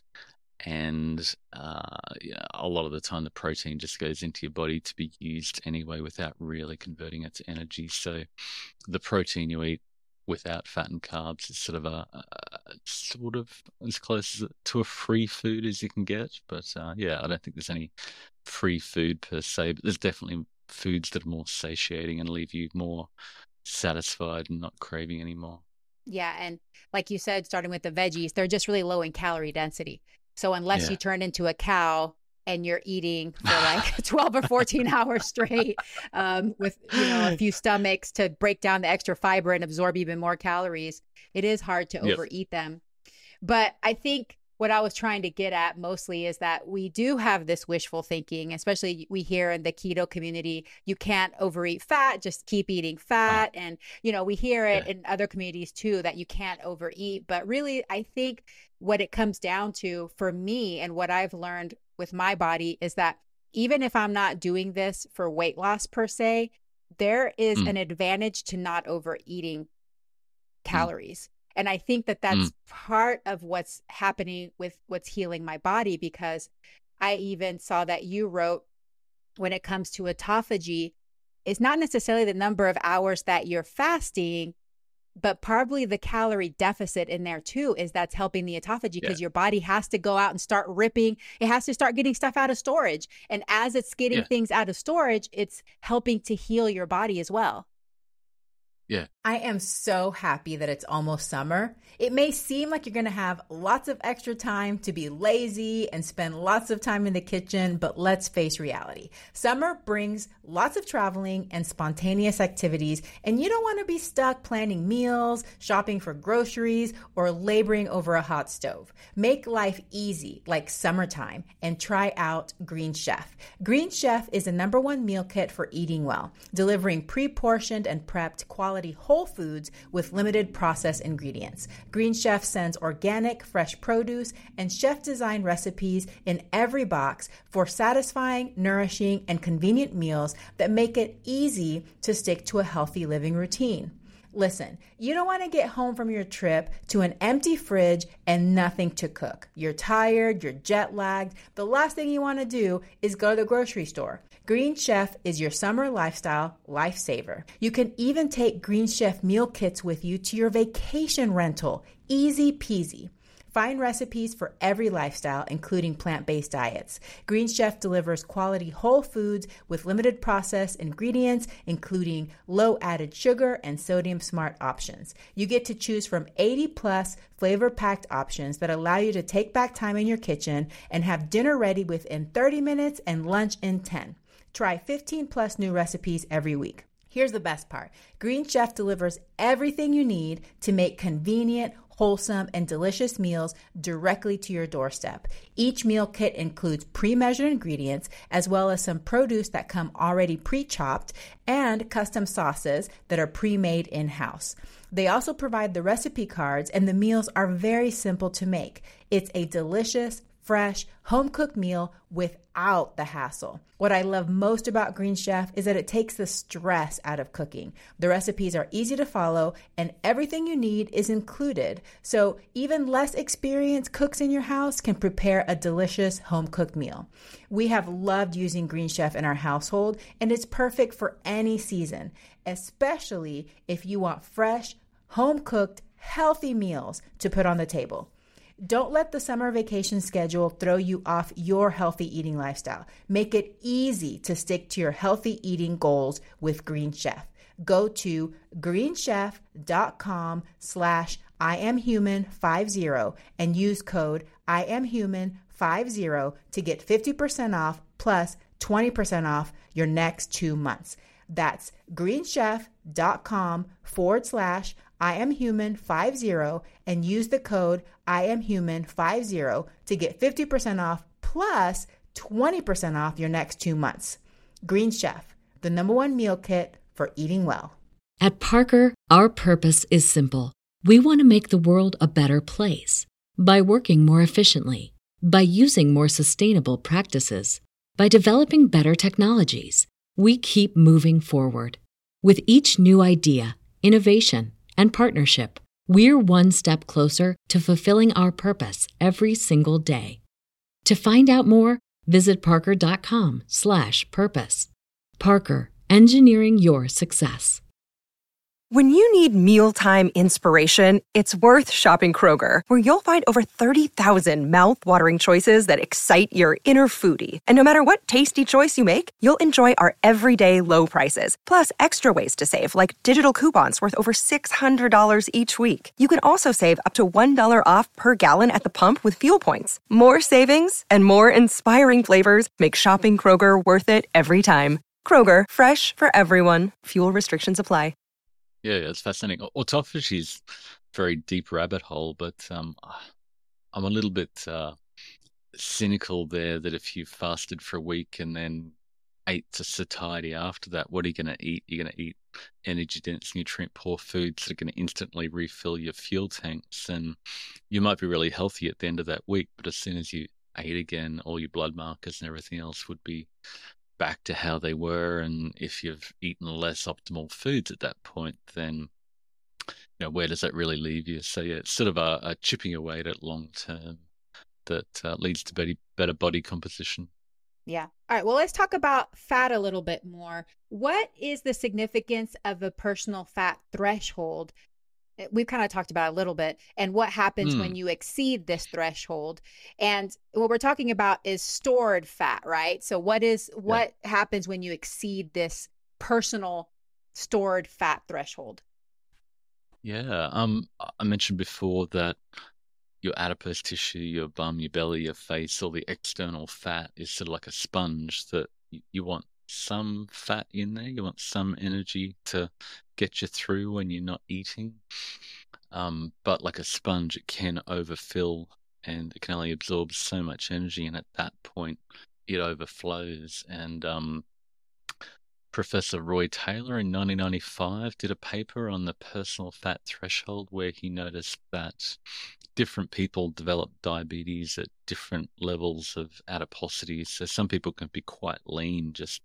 And uh, yeah, a lot of the time the protein just goes into your body to be used anyway without really converting it to energy. So the protein you eat without fat and carbs is sort of a, a sort of as close to a free food as you can get. But uh, yeah, I don't think there's any free food per se, but there's definitely foods that are more satiating and leave you more satisfied and not craving anymore. Yeah. And like you said, starting with the veggies, they're just really low in calorie density. So unless yeah. you turn into a cow and you're eating for like twelve or fourteen hours straight um, with, you know, a few stomachs to break down the extra fiber and absorb even more calories, it is hard to yep. overeat them. But I think what I was trying to get at mostly is that we do have this wishful thinking, especially we hear in the keto community, you can't overeat fat, just keep eating fat. Oh. And, you know, we hear it yeah. in other communities too, that you can't overeat. But really, I think what it comes down to for me and what I've learned with my body is that even if I'm not doing this for weight loss per se, there is mm. an advantage to not overeating calories. Mm. And I think that that's mm. part of what's happening with what's healing my body, because I even saw that you wrote when it comes to autophagy, it's not necessarily the number of hours that you're fasting, but probably the calorie deficit in there too is that's helping the autophagy, because yeah. your body has to go out and start ripping. It has to start getting stuff out of storage. And as it's getting yeah. things out of storage, it's helping to heal your body as well. Yeah. I am so happy that it's almost summer. It may seem like you're going to have lots of extra time to be lazy and spend lots of time in the kitchen, but let's face reality. Summer brings lots of traveling and spontaneous activities, and you don't want to be stuck planning meals, shopping for groceries, or laboring over a hot stove. Make life easy like summertime and try out Green Chef. Green Chef is the number one meal kit for eating well, delivering pre-portioned and prepped quality whole foods with limited processed ingredients. Green Chef sends organic, fresh produce and chef-designed recipes in every box for satisfying, nourishing, and convenient meals that make it easy to stick to a healthy living routine. Listen, you don't want to get home from your trip to an empty fridge and nothing to cook. You're tired, you're jet lagged. The last thing you want to do is go to the grocery store. Green Chef is your summer lifestyle lifesaver. You can even take Green Chef meal kits with you to your vacation rental. Easy peasy. Find recipes for every lifestyle, including plant-based diets. Green Chef delivers quality whole foods with limited processed ingredients, including low added sugar and sodium smart options. You get to choose from eighty plus flavor-packed options that allow you to take back time in your kitchen and have dinner ready within thirty minutes and lunch in ten. Try fifteen plus new recipes every week. Here's the best part. Green Chef delivers everything you need to make convenient, wholesome, and delicious meals directly to your doorstep. Each meal kit includes pre-measured ingredients, as well as some produce that come already pre-chopped, and custom sauces that are pre-made in-house. They also provide the recipe cards, and the meals are very simple to make. It's a delicious, fresh, home-cooked meal without the hassle. What I love most about Green Chef is that it takes the stress out of cooking. The recipes are easy to follow, and everything you need is included. So even less experienced cooks in your house can prepare a delicious home-cooked meal. We have loved using Green Chef in our household, and it's perfect for any season, especially if you want fresh, home-cooked, healthy meals to put on the table. Don't let the summer vacation schedule throw you off your healthy eating lifestyle. Make it easy to stick to your healthy eating goals with Green Chef. Go to greenchef.com slash I am human fifty and use code I am human fifty to get fifty percent off plus twenty percent off your next two months. That's greenchef.com forward slash I am human 50 and use the code I am human 50 to get fifty percent off plus twenty percent off your next two months. Green Chef, the number one meal kit for eating well. At Parker, our purpose is simple. We want to make the world a better place by working more efficiently, by using more sustainable practices, by developing better technologies. We keep moving forward. With each new idea, innovation, and partnership, we're one step closer to fulfilling our purpose every single day. To find out more, visit parker.com slash purpose. Parker, engineering your success. When you need mealtime inspiration, it's worth shopping Kroger, where you'll find over thirty thousand mouth-watering choices that excite your inner foodie. And no matter what tasty choice you make, you'll enjoy our everyday low prices, plus extra ways to save, like digital coupons worth over six hundred dollars each week. You can also save up to one dollar off per gallon at the pump with fuel points. More savings and more inspiring flavors make shopping Kroger worth it every time. Kroger, fresh for everyone. Fuel restrictions apply. Yeah, it's fascinating. Autophagy is a very deep rabbit hole, but um, I'm a little bit uh, cynical there that if you fasted for a week and then ate to satiety after that, what are you going to eat? You're going to eat energy-dense, nutrient-poor foods that are going to instantly refill your fuel tanks, and you might be really healthy at the end of that week, but as soon as you ate again, all your blood markers and everything else would be back to how they were. And if you've eaten less optimal foods at that point, then you know, where does that really leave you? So yeah, it's sort of a, a chipping away at it long term that uh, leads to better, better body composition. Yeah. All right. Well, let's talk about fat a little bit more. What is the significance of a personal fat threshold? We've kind of talked about it a little bit, and what happens mm. when you exceed this threshold. And what we're talking about is stored fat, right? So what is what yeah. happens when you exceed this personal stored fat threshold? Yeah, um, I mentioned before that your adipose tissue, your bum, your belly, your face, all the external fat is sort of like a sponge that you want some fat in there. You want some energy to get you through when you're not eating. Um, but like a sponge, it can overfill and it can only absorb so much energy. And at that point, it overflows. And um, Professor Roy Taylor in nineteen ninety-five did a paper on the personal fat threshold where he noticed that different people develop diabetes at different levels of adiposity. So some people can be quite lean, just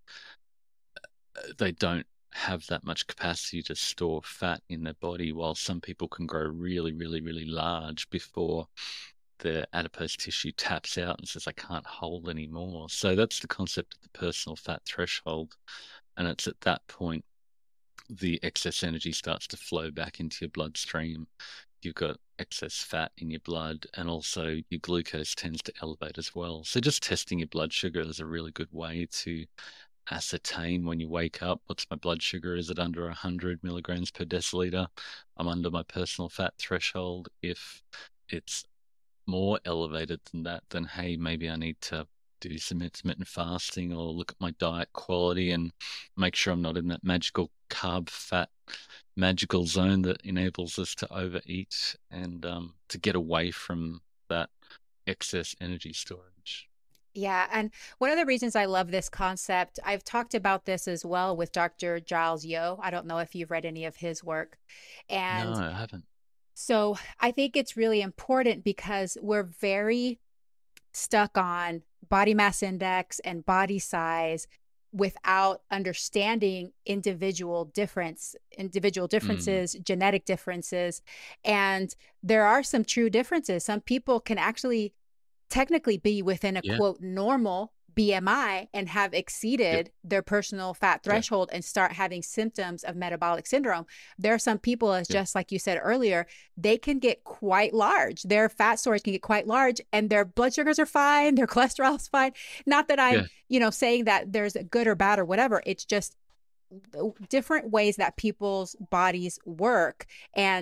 they don't have that much capacity to store fat in their body, while some people can grow really, really, really large before their adipose tissue taps out and says, I can't hold anymore. So that's the concept of the personal fat threshold. And it's at that point the excess energy starts to flow back into your bloodstream. You've got excess fat in your blood, and also your glucose tends to elevate as well. So just testing your blood sugar is a really good way to ascertain when you wake up, what's my blood sugar? Is it under one hundred milligrams per deciliter? I'm under my personal fat threshold. If it's more elevated than that, then hey, maybe I need to do some intermittent fasting or look at my diet quality and make sure I'm not in that magical carb fat magical zone that enables us to overeat and um, to get away from that excess energy storage. Yeah. And one of the reasons I love this concept, I've talked about this as well with Doctor Giles Yeo. I don't know if you've read any of his work. And no, I haven't. So I think it's really important because we're very stuck on body mass index and body size without understanding individual difference, individual differences, mm. genetic differences. And there are some true differences. Some people can actually technically be within a yeah. quote normal B M I and have exceeded yep. their personal fat threshold yep. and start having symptoms of metabolic syndrome. There are some people, as yep. just like you said earlier, they can get quite large. Their fat stores can get quite large and their blood sugars are fine. Their cholesterol is fine. Not that I'm, yeah. you know, saying that there's good or bad or whatever. It's just different ways that people's bodies work. And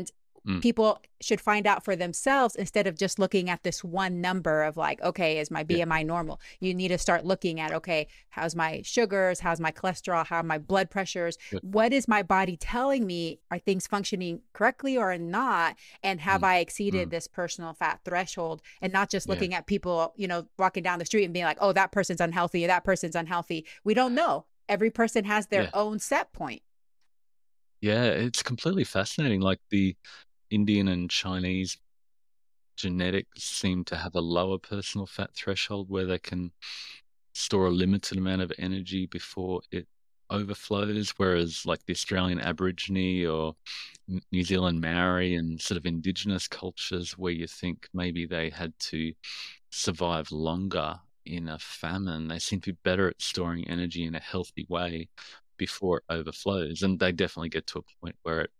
Mm. people should find out for themselves instead of just looking at this one number of like, okay, is my B M I yeah. normal? You need to start looking at, okay, how's my sugars? How's my cholesterol? How are my blood pressures? Yep. What is my body telling me? Are things functioning correctly or not? And have mm. I exceeded mm. this personal fat threshold? And not just looking yeah. at people, you know, walking down the street and being like, oh, that person's unhealthy, that person's unhealthy. We don't know. Every person has their yeah. own set point. Yeah, it's completely fascinating. Like the Indian and Chinese genetics seem to have a lower personal fat threshold where they can store a limited amount of energy before it overflows, whereas like the Australian Aborigine or New Zealand Maori and sort of indigenous cultures where you think maybe they had to survive longer in a famine, they seem to be better at storing energy in a healthy way before it overflows. And they definitely get to a point where it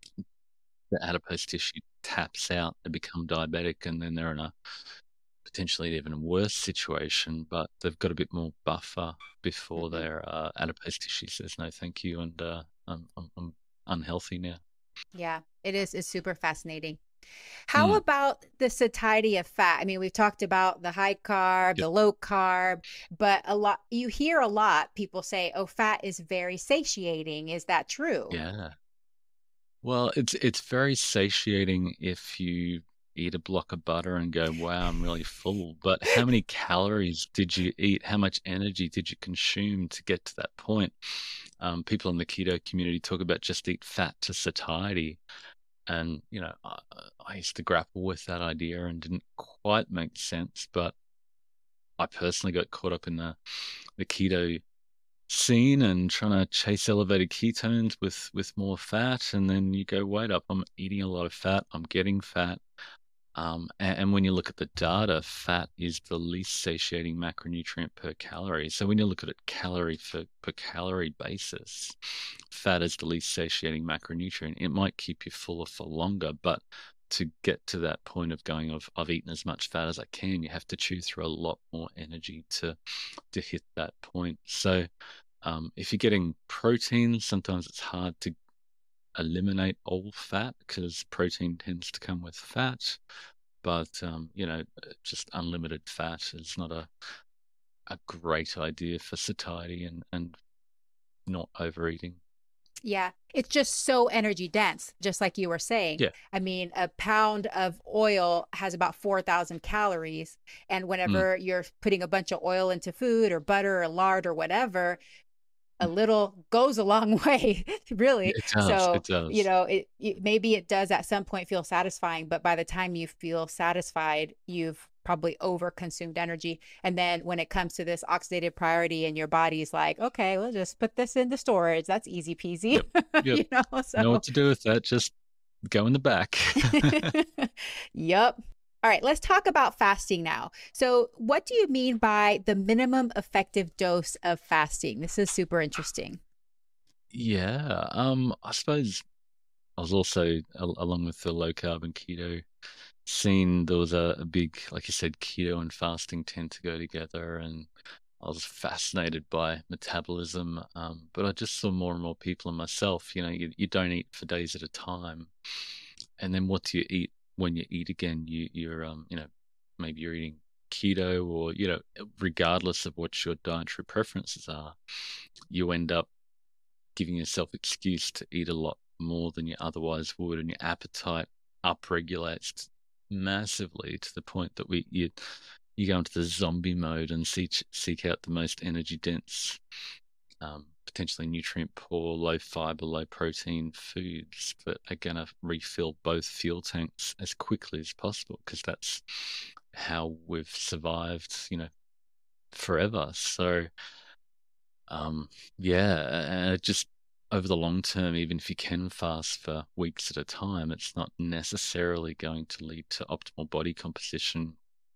the adipose tissue taps out, they become diabetic, and then they're in a potentially even worse situation, but they've got a bit more buffer before mm-hmm. their uh, adipose tissue says no thank you, and uh, I'm, I'm, I'm unhealthy now. Yeah, it is. It's super fascinating. How mm. about the satiety of fat? I mean, we've talked about the high carb, yep. the low carb, but a lot, you hear a lot people say, oh, fat is very satiating. Is that true? Yeah. Well, it's it's very satiating if you eat a block of butter and go, wow, I'm really full. But how many calories did you eat? How much energy did you consume to get to that point? Um, people in the keto community talk about just eat fat to satiety. And, you know, I, I used to grapple with that idea and didn't quite make sense. But I personally got caught up in the, the keto scene and trying to chase elevated ketones with with more fat, and then you go, wait up, I'm eating a lot of fat, I'm getting fat, um, and, and when you look at the data, fat is the least satiating macronutrient per calorie. So when you look at it calorie for per calorie basis, fat is the least satiating macronutrient. It might keep you fuller for longer, but to get to that point of going, of I've eaten as much fat as I can, you have to chew through a lot more energy to to hit that point. So um, if you're getting protein, sometimes it's hard to eliminate all fat because protein tends to come with fat. But um, you know, just unlimited fat is not a a great idea for satiety and and not overeating. Yeah, it's just so energy dense, just like you were saying. Yeah. I mean, a pound of oil has about four thousand calories. And whenever mm. you're putting a bunch of oil into food or butter or lard or whatever, a little goes a long way, really. It does, so, it does. you know, it, it maybe it does at some point feel satisfying, but by the time you feel satisfied, you've probably over consumed energy. And then when it comes to this oxidative priority and your body's like, okay, we'll just put this into storage. That's easy peasy. Yep, yep. you know, so. know what to do with that. Just go in the back. Yep. All right, let's talk about fasting now. So what do you mean by the minimum effective dose of fasting? This is super interesting. Yeah. Um, I suppose I was also, along with the low carb and keto scene, there was a, a big, like you said, keto and fasting tend to go together, and I was fascinated by metabolism. Um, but I just saw more and more people and myself, you know, you, you don't eat for days at a time. And then what do you eat when you eat again? You, you're, um, you know, maybe you're eating keto, or, you know, regardless of what your dietary preferences are, you end up giving yourself excuse to eat a lot more than you otherwise would, and your appetite upregulates massively to the point that we you you go into the zombie mode and seek seek out the most energy dense, um, potentially nutrient poor, low fiber, low protein foods that are going to refill both fuel tanks as quickly as possible, because that's how we've survived, you know, forever. So, um, yeah, and it just over the long term, even if you can fast for weeks at a time, it's not necessarily going to lead to optimal body composition,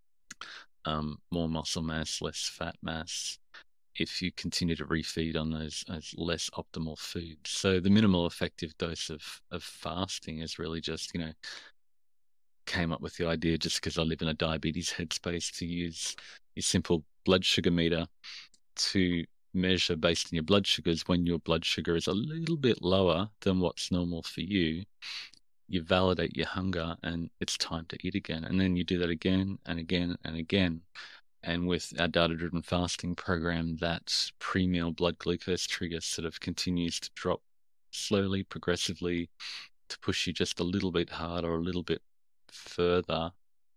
um, more muscle mass, less fat mass, if you continue to refeed on those, those less optimal foods. So the minimal effective dose of, of fasting is really just, you know, came up with the idea just because I live in a diabetes headspace, to use your simple blood sugar meter to measure based on your blood sugars. When your blood sugar is a little bit lower than what's normal for you, you validate your hunger, and it's time to eat again. And then you do that again and again and again. And with our data-driven fasting program, that pre-meal blood glucose trigger sort of continues to drop slowly, progressively, to push you just a little bit harder, or a little bit further,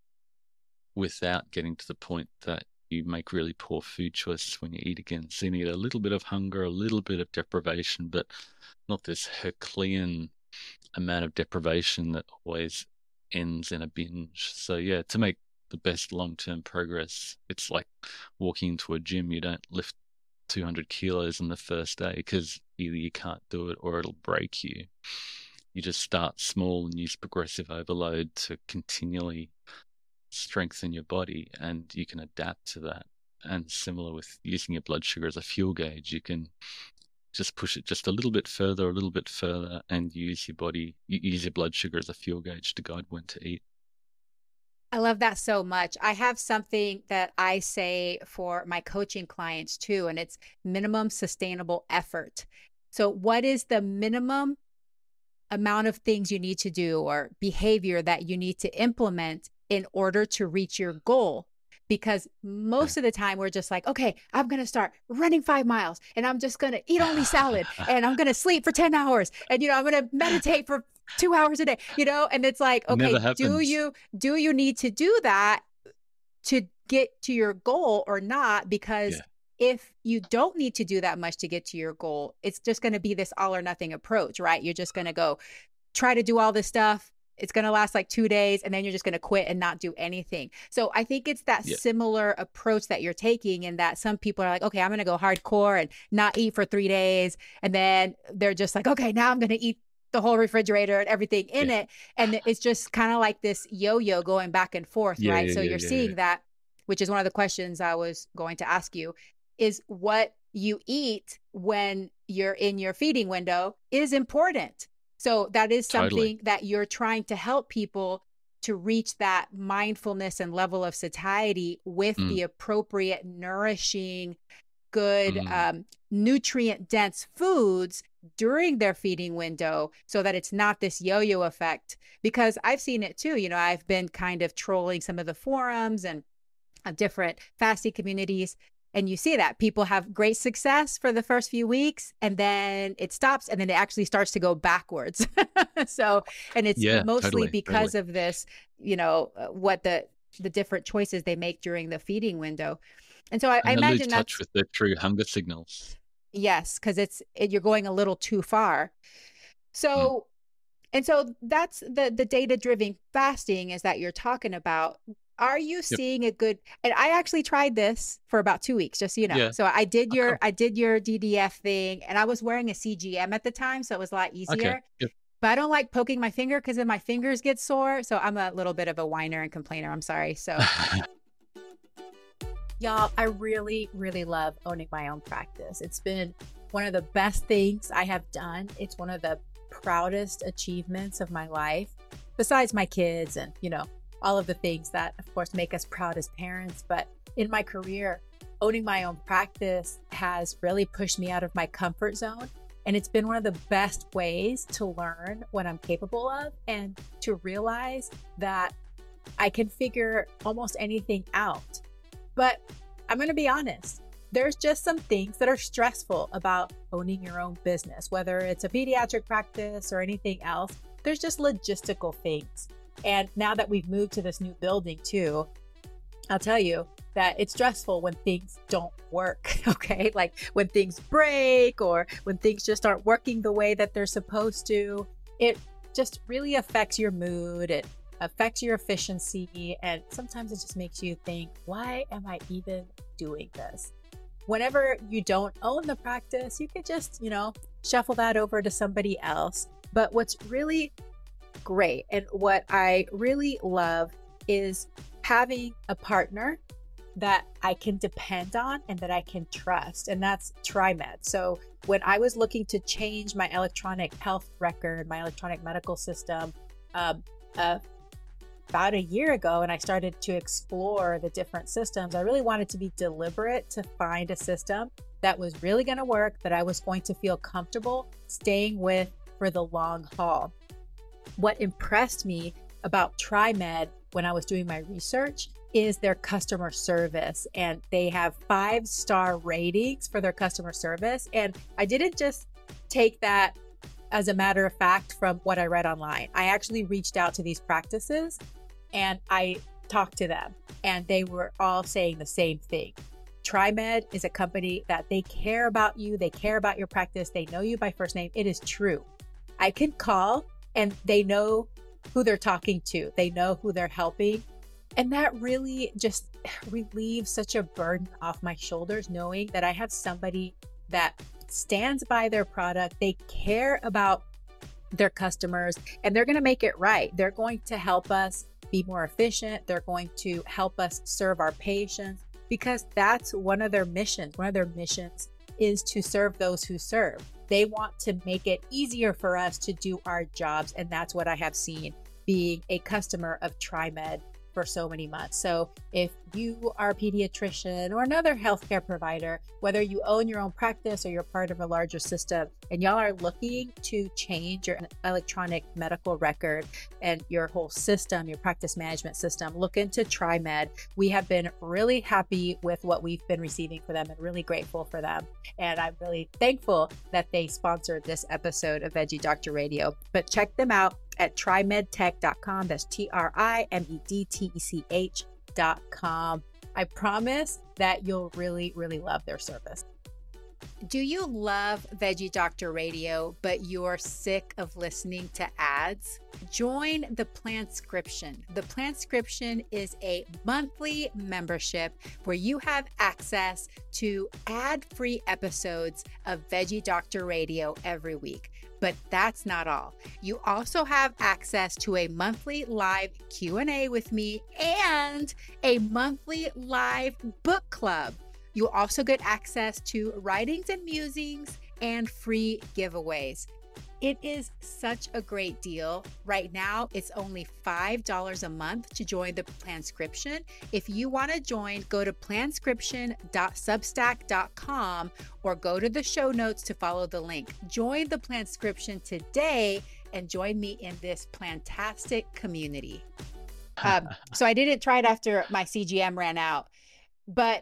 without getting to the point that you make really poor food choices when you eat again. So you need a little bit of hunger, a little bit of deprivation, but not this Herculean amount of deprivation that always ends in a binge. So yeah, to make the best long-term progress, it's like walking into a gym. You don't lift two hundred kilos in the first day, because either you can't do it or it'll break you. You just start small and use progressive overload to continually strengthen your body, and you can adapt to that. And similar with using your blood sugar as a fuel gauge, you can just push it just a little bit further, a little bit further, and use your body, use your blood sugar as a fuel gauge to guide when to eat. I love that so much. I have something that I say for my coaching clients too, and it's minimum sustainable effort. So what is the minimum amount of things you need to do or behavior that you need to implement in order to reach your goal? Because most of the time we're just like, okay, I'm going to start running five miles and I'm just going to eat only salad and I'm going to sleep for ten hours. And, you know, I'm going to meditate for two hours a day, you know, and it's like, okay, do you, do you need to do that to get to your goal or not? Because yeah. if you don't need to do that much to get to your goal, it's just going to be this all or nothing approach, right? You're just going to go try to do all this stuff. It's going to last like two days and then you're just going to quit and not do anything. So I think it's that yeah. similar approach that you're taking, in that some people are like, okay, I'm going to go hardcore and not eat for three days. And then they're just like, okay, now I'm going to eat the whole refrigerator and everything in yeah. it. And it's just kind of like this yo-yo going back and forth, yeah, right? Yeah, so yeah, you're yeah, seeing yeah. that, which is one of the questions I was going to ask you, is what you eat when you're in your feeding window is important. So that is something totally. that you're trying to help people to reach that mindfulness and level of satiety with mm. the appropriate, nourishing, good, mm. um, nutrient-dense foods during their feeding window, so that it's not this yo-yo effect. Because I've seen it too. You know, I've been kind of trolling some of the forums and uh, different fasting communities. And you see that people have great success for the first few weeks, and then it stops, and then it actually starts to go backwards. So, and it's yeah, mostly totally, because totally. of this, you know, uh, what the the different choices they make during the feeding window. And so I, and I imagine lose that's touch with the true hunger signals. Yes, because it's it, you're going a little too far. So, mm. and so that's the the data driven fasting is that you're talking about. Are you seeing yep. a good, and I actually tried this for about two weeks, just so you know. Yeah. So I did your, okay. I did your D D F thing, and I was wearing a C G M at the time. So it was a lot easier, okay. yep. but I don't like poking my finger because then my fingers get sore. So I'm a little bit of a whiner and complainer. I'm sorry. So y'all, I really, really love owning my own practice. It's been one of the best things I have done. It's one of the proudest achievements of my life, besides my kids and, you know, all of the things that, of course, make us proud as parents. But in my career, owning my own practice has really pushed me out of my comfort zone. And it's been one of the best ways to learn what I'm capable of and to realize that I can figure almost anything out. But I'm going to be honest, there's just some things that are stressful about owning your own business, whether it's a pediatric practice or anything else. There's just logistical things. And now that we've moved to this new building too, I'll tell you that it's stressful when things don't work, okay? Like when things break or when things just aren't working the way that they're supposed to. It just really affects your mood. It affects your efficiency. And sometimes it just makes you think, why am I even doing this? Whenever you don't own the practice, you could just, you know, shuffle that over to somebody else. But what's really great and what I really love is having a partner that I can depend on and that I can trust, and that's TriMed. So when I was looking to change my electronic health record, my electronic medical system, um, uh, about a year ago, and I started to explore the different systems, I really wanted to be deliberate to find a system that was really going to work, that I was going to feel comfortable staying with for the long haul. what impressed me about TriMed when I was doing my research is their customer service. And they have five-star ratings for their customer service. And I didn't just take that as a matter of fact from what I read online. I actually reached out to these practices and I talked to them, and they were all saying the same thing. TriMed is a company that they care about you. They care about your practice. They know you by first name. It is true. I can call and they know who they're talking to. They know who they're helping. And that really just relieves such a burden off my shoulders, knowing that I have somebody that stands by their product. They care about their customers and they're going to make it right. They're going to help us be more efficient. They're going to help us serve our patients, because that's one of their missions. One of their missions is to serve those who serve. They want to make it easier for us to do our jobs. And that's what I have seen being a customer of TriMed for so many months. So if you are a pediatrician or another healthcare provider, whether you own your own practice or you're part of a larger system, and y'all are looking to change your electronic medical record and your whole system, your practice management system, look into TriMed. We have been really happy with what we've been receiving for them and really grateful for them. And I'm really thankful that they sponsored this episode of Veggie Doctor Radio. But check them out at tri med tech dot com. That's T R I M E D T E C H dot com. I promise that you'll really, really love their service. Do you love Veggie Doctor Radio, but you're sick of listening to ads? Join the Planscription. The Planscription is a monthly membership where you have access to ad-free episodes of Veggie Doctor Radio every week. But that's not all. You also have access to a monthly live Q and A with me and a monthly live book club. You'll also get access to writings and musings and free giveaways. It is such a great deal. Right now, it's only five dollars a month to join the Planscription. If you want to join, go to planscription dot substack dot com or go to the show notes to follow the link. Join the Planscription today and join me in this plantastic community. Um, so I didn't try it after my C G M ran out, but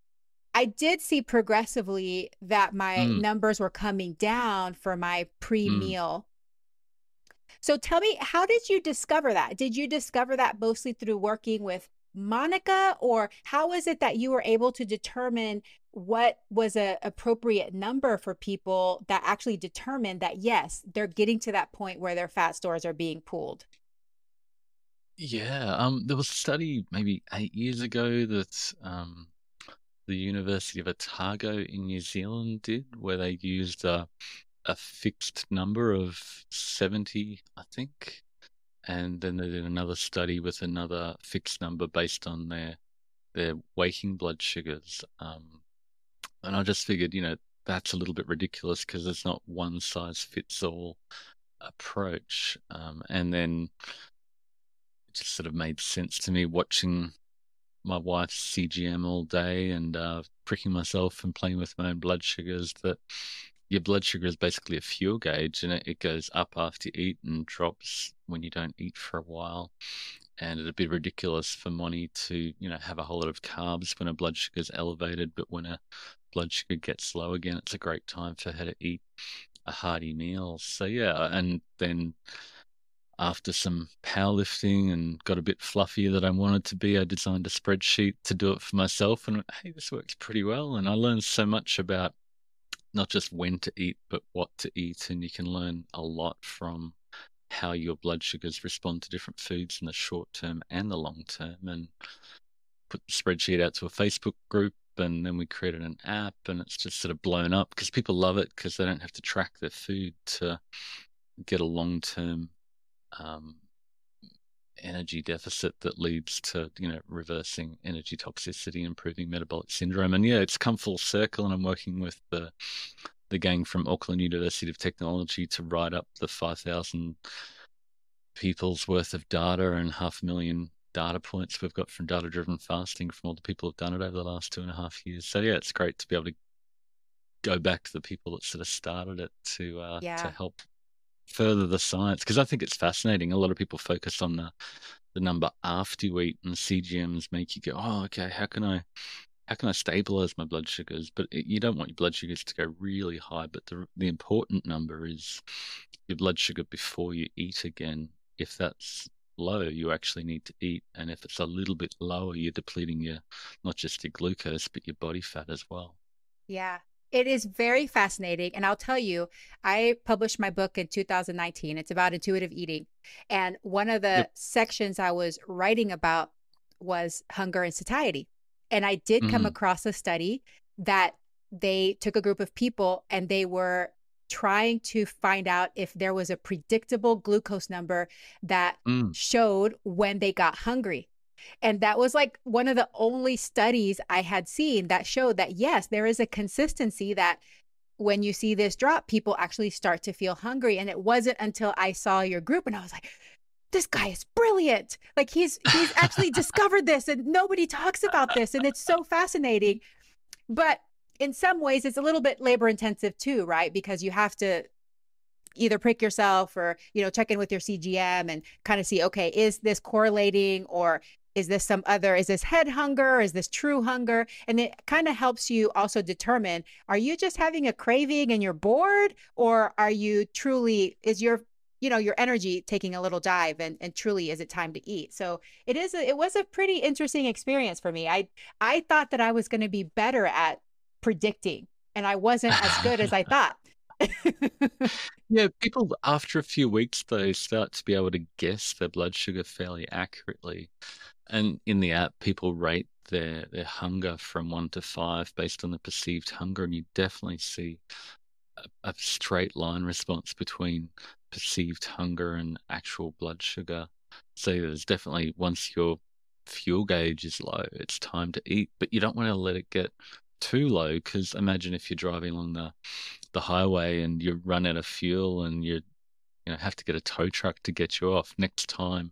I did see progressively that my mm. numbers were coming down for my pre-meal. Mm. So tell me, how did you discover that? Did you discover that mostly through working with Monica, or how is it that you were able to determine what was an appropriate number for people that actually determined that, yes, they're getting to that point where their fat stores are being pulled? Yeah, um, there was a study maybe eight years ago that um, the University of Otago in New Zealand did, where they used a, a fixed number of seventy, I think, and then they did another study with another fixed number based on their their waking blood sugars. Um, and I just figured, you know, that's a little bit ridiculous because it's not one size fits all approach. Um, and then it just sort of made sense to me watching my wife's C G M all day and uh, pricking myself and playing with my own blood sugars, that your blood sugar is basically a fuel gauge, and it, it goes up after you eat and drops when you don't eat for a while. And it'd be ridiculous for Moni to, you know, have a whole lot of carbs when her blood sugar's elevated, but when her blood sugar gets low again, it's a great time for her to eat a hearty meal. So yeah, and then after some powerlifting and got a bit fluffier than I wanted to be, I designed a spreadsheet to do it for myself, and hey, this works pretty well. And I learned so much about not just when to eat, but what to eat. And you can learn a lot from how your blood sugars respond to different foods in the short term and the long term. And put the spreadsheet out to a Facebook group, and then we created an app, and it's just sort of blown up because people love it because they don't have to track their food to get a long-term um, energy deficit that leads to, you know, reversing energy toxicity, improving metabolic syndrome. And yeah, it's come full circle, and I'm working with the the gang from Auckland University of Technology to write up the five thousand people's worth of data and half a million data points we've got from data-driven fasting from all the people who've done it over the last two and a half years. So yeah, it's great to be able to go back to the people that sort of started it to uh, yeah. to help further the science, because I think it's fascinating. A lot of people focus on the the number after you eat, and the C G Ms make you go, oh, okay, how can I how can I stabilize my blood sugars? But it, you don't want your blood sugars to go really high. But the the important number is your blood sugar before you eat again. If that's low, you actually need to eat, and if it's a little bit lower, you're depleting your not just your glucose but your body fat as well. Yeah, it is very fascinating. And I'll tell you, I published my book in two thousand nineteen. It's about intuitive eating. And one of the Yep. sections I was writing about was hunger and satiety. And I did come Mm, across a study that they took a group of people and they were trying to find out if there was a predictable glucose number that mm, showed when they got hungry. And that was like one of the only studies I had seen that showed that, yes, there is a consistency that when you see this drop, people actually start to feel hungry. And it wasn't until I saw your group and I was like, this guy is brilliant. Like he's he's actually discovered this and nobody talks about this. And it's so fascinating. But in some ways, it's a little bit labor intensive too, right? Because you have to either prick yourself or, you know, check in with your C G M and kind of see, okay, is this correlating or is this some other, is this head hunger? Is this true hunger? And it kind of helps you also determine, are you just having a craving and you're bored? Or are you truly, is your, you know, your energy taking a little dive and, and truly is it time to eat? So it is, a, it was a pretty interesting experience for me. I, I thought that I was going to be better at predicting and I wasn't as good as I thought. Yeah, people after a few weeks though start to be able to guess their blood sugar fairly accurately. And in the app, people rate their their hunger from one to five based on the perceived hunger, and you definitely see a, a straight line response between perceived hunger and actual blood sugar. So there's definitely, once your fuel gauge is low, it's time to eat, but you don't want to let it get too low, because imagine if you're driving along the the highway and you run out of fuel and you you know have to get a tow truck to get you off. Next time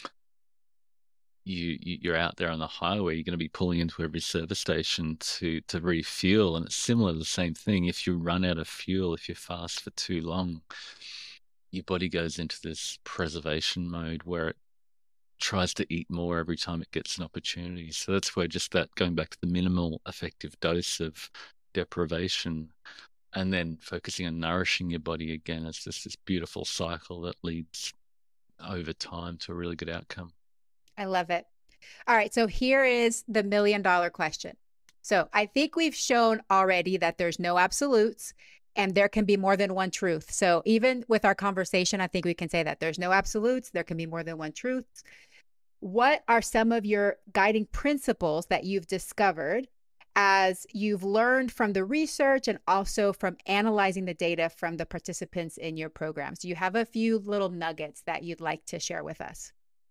you, you you're out there on the highway, you're going to be pulling into every service station to to refuel, and it's similar to the same thing. If you run out of fuel, if you fast for too long, your body goes into this preservation mode where it tries to eat more every time it gets an opportunity. So that's where just that, going back to the minimal effective dose of deprivation and then focusing on nourishing your body again, it's just this beautiful cycle that leads over time to a really good outcome. I love it. All right. So here is the million dollar question. So I think we've shown already that there's no absolutes and there can be more than one truth. So even with our conversation, I think we can say that there's no absolutes. There can be more than one truth. What are some of your guiding principles that you've discovered as you've learned from the research and also from analyzing the data from the participants in your programs? Do you have a few little nuggets that you'd like to share with us?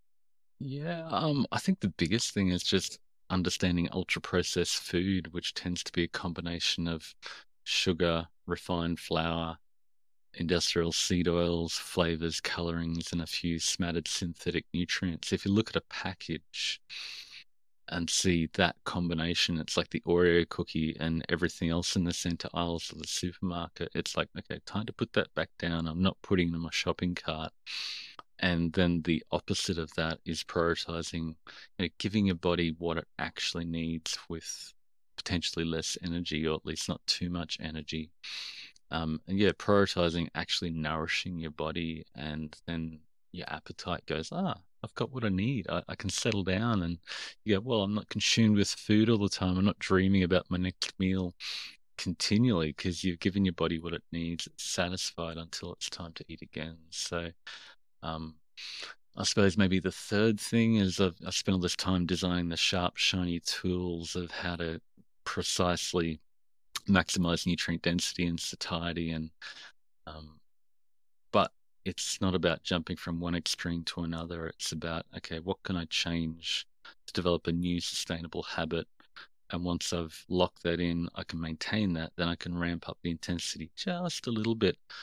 Yeah, um, I think the biggest thing is just understanding ultra processed food, which tends to be a combination of sugar, refined flour, industrial seed oils, flavors, colorings, and a few smattered synthetic nutrients. If you look at a package and see that combination, it's like the Oreo cookie and everything else in the center aisles of the supermarket. It's like, okay, time to put that back down. I'm not putting it in my shopping cart. And then the opposite of that is prioritizing, you know, giving your body what it actually needs with potentially less energy, or at least not too much energy. Um, and yeah, prioritizing actually nourishing your body, and then your appetite goes, ah, I've got what I need. I, I can settle down, and you go, well, I'm not consumed with food all the time. I'm not dreaming about my next meal continually, because you've given your body what it needs. It's satisfied until it's time to eat again. So um, I suppose maybe the third thing is I've, I've spent all this time designing the sharp, shiny tools of how to precisely maximize nutrient density and satiety, and um, but it's not about jumping from one extreme to another. It's about, okay, what can I change to develop a new sustainable habit? And once I've locked that in, I can maintain that, then I can ramp up the intensity just a little bit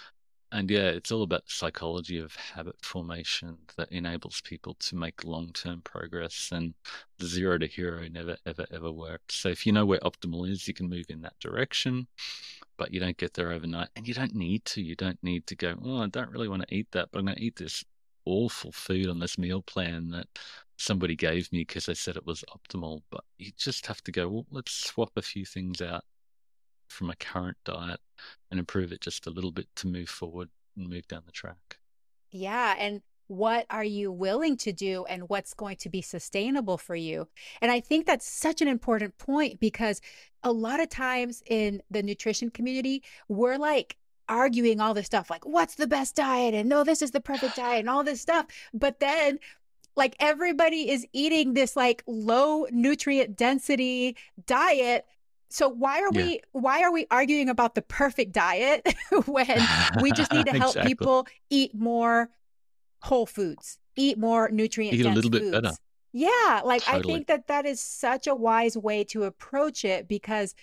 And yeah, it's all about the psychology of habit formation that enables people to make long-term progress. And the zero to hero never, ever, ever works. So if you know where optimal is, you can move in that direction, but you don't get there overnight. And you don't need to. You don't need to go, oh, I don't really want to eat that, but I'm going to eat this awful food on this meal plan that somebody gave me because they said it was optimal. But you just have to go, well, let's swap a few things out from a current diet and improve it just a little bit to move forward and move down the track. Yeah. And what are you willing to do and what's going to be sustainable for you? And I think that's such an important point because a lot of times in the nutrition community, we're like arguing all this stuff like, what's the best diet? And no, this is the perfect diet and all this stuff. But then like everybody is eating this like low nutrient density diet. So why are Yeah. we why are we arguing about the perfect diet when we just need to help Exactly. people eat more whole foods, eat more nutrient Eat a dense little bit foods? better. Yeah, like I Totally. think that that is such a wise way to approach it because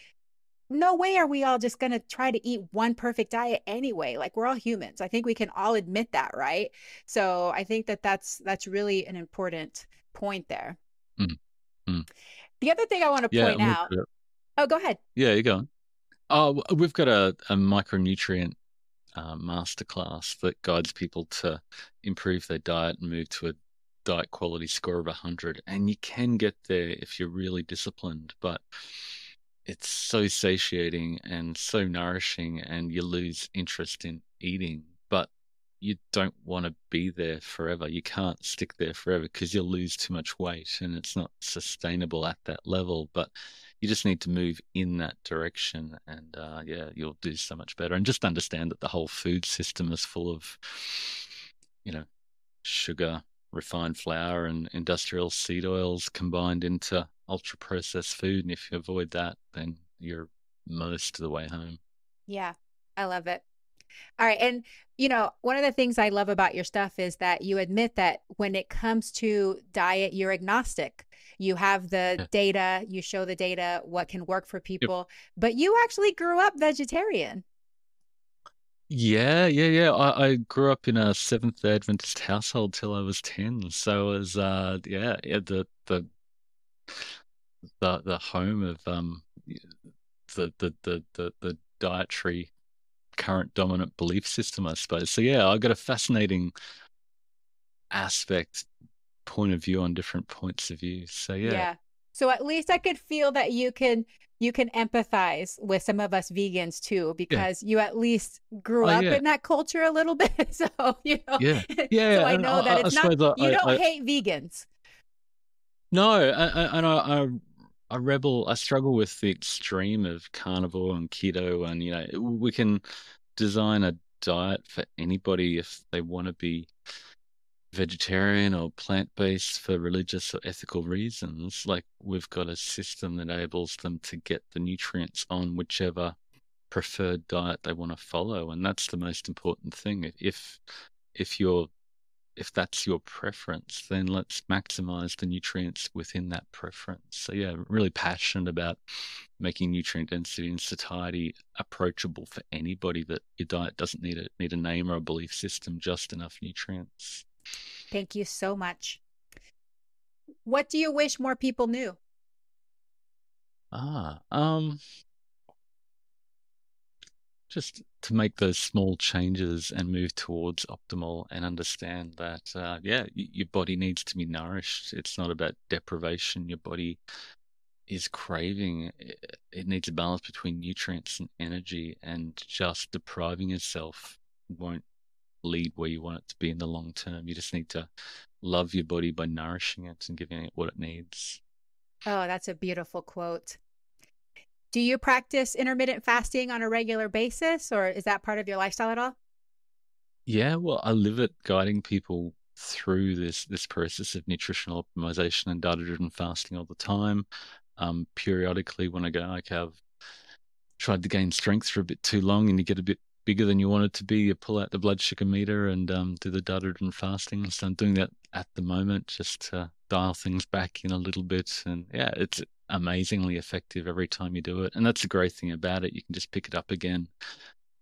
no way are we all just going to try to eat one perfect diet anyway. Like we're all humans. I think we can all admit that, right? So I think that that's that's really an important point there. Mm, mm. The other thing I want to Yeah, point and we've out. got a, Oh, go ahead. yeah, you go on. Oh, w- we've got a, a micronutrient uh, masterclass that guides people to improve their diet and move to a diet quality score of one hundred. And you can get there if you're really disciplined, but it's so satiating and so nourishing, and you lose interest in eating. But you don't want to be there forever. You can't stick there forever because you'll lose too much weight and it's not sustainable at that level. But you just need to move in that direction, and uh, yeah, you'll do so much better. And just understand that the whole food system is full of, you know, sugar, refined flour, and industrial seed oils combined into ultra processed food. And if you avoid that, then you're most of the way home. Yeah, I love it. All right. And, you know, one of the things I love about your stuff is that you admit that when it comes to diet, you're agnostic. You have the Yeah. data, you show the data, what can work for Yep. people, but you actually grew up vegetarian. Yeah, yeah, yeah. I, I grew up in a Seventh-day Adventist household till I was ten. So it was uh yeah, yeah, the the the the home of um the the the the, the dietary current dominant belief system, I suppose. So yeah, I got a fascinating aspect point of view on different points of view. So yeah. Yeah. So at least I could feel that you can you can empathize with some of us vegans too, Yeah. because you at least grew Oh up yeah. in that culture a little bit. So, you know, Yeah. so Yeah, I and I, know that I I it's not, suppose I, you I, don't I hate vegans. no, I, I, and I, I I rebel. I struggle with the extreme of carnivore and keto, and you know, we can design a diet for anybody if they want to be vegetarian or plant-based for religious or ethical reasons. Like we've got a system that enables them to get the nutrients on whichever preferred diet they want to follow, and that's the most important thing. If if you're if that's your preference, then let's maximize the nutrients within that preference. So yeah, really passionate about making nutrient density and satiety approachable for anybody, that your diet doesn't need a need a name or a belief system, just enough nutrients. Thank you so much. What do you wish more people knew? Ah, um, just to make those small changes and move towards optimal, and understand that, uh, yeah, y- your body needs to be nourished. It's not about deprivation. Your body is craving, it, it needs a balance between nutrients and energy, and just depriving yourself won't lead where you want it to be in the long term. You just need to love your body by nourishing it and giving it what it needs. Oh, that's a beautiful quote. Do you practice intermittent fasting on a regular basis, or is that part of your lifestyle at all? Yeah, well, I live it guiding people through this this process of nutritional optimization and data-driven fasting all the time. Um, periodically, when I go, like, I've tried to gain strength for a bit too long, and you get a bit bigger than you want it to be, you pull out the blood sugar meter and um, do the data-driven fasting. So I'm doing that at the moment, just to dial things back in a little bit. And yeah, it's amazingly effective every time you do it. And that's the great thing about it. You can just pick it up again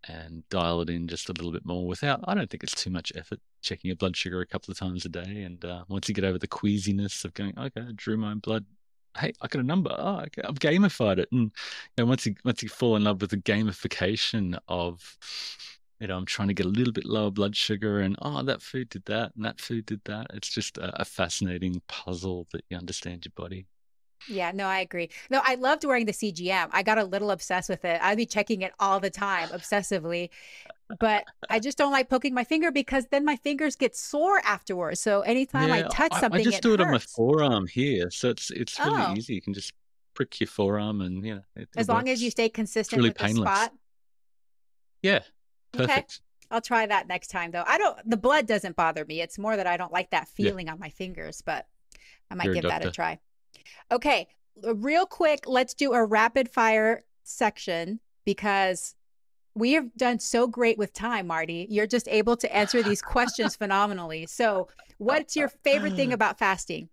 and dial it in just a little bit more without, I don't think it's too much effort, checking your blood sugar a couple of times a day. And uh, once you get over the queasiness of going, okay, I drew my blood, hey, I got a number. Oh, okay, I've gamified it. And you know, once you once you fall in love with the gamification of, you know, I'm trying to get a little bit lower blood sugar, and oh, that food did that, and that food did that. It's just a, a fascinating puzzle that you understand your body. Yeah, no, I agree. No, I loved wearing the C G M. I got a little obsessed with it. I'd be checking it all the time, obsessively. But I just don't like poking my finger because then my fingers get sore afterwards. So anytime I Yeah, touch I, I something, just it do it on my hurts. forearm here, so it's it's really Oh, easy. You can just prick your forearm, and you know it, it as long as you works. stay It's consistent really with the painless. spot. Yeah, Okay. perfect. I'll try that next time though. I don't, the blood doesn't bother me. It's more that I don't like that Yeah, feeling on my fingers, but I might you're a give that a doctor. try. Okay. Real quick, let's do a rapid fire section because we have done so great with time, Marty. You're just able to answer these questions phenomenally. So, what's your favorite thing about fasting?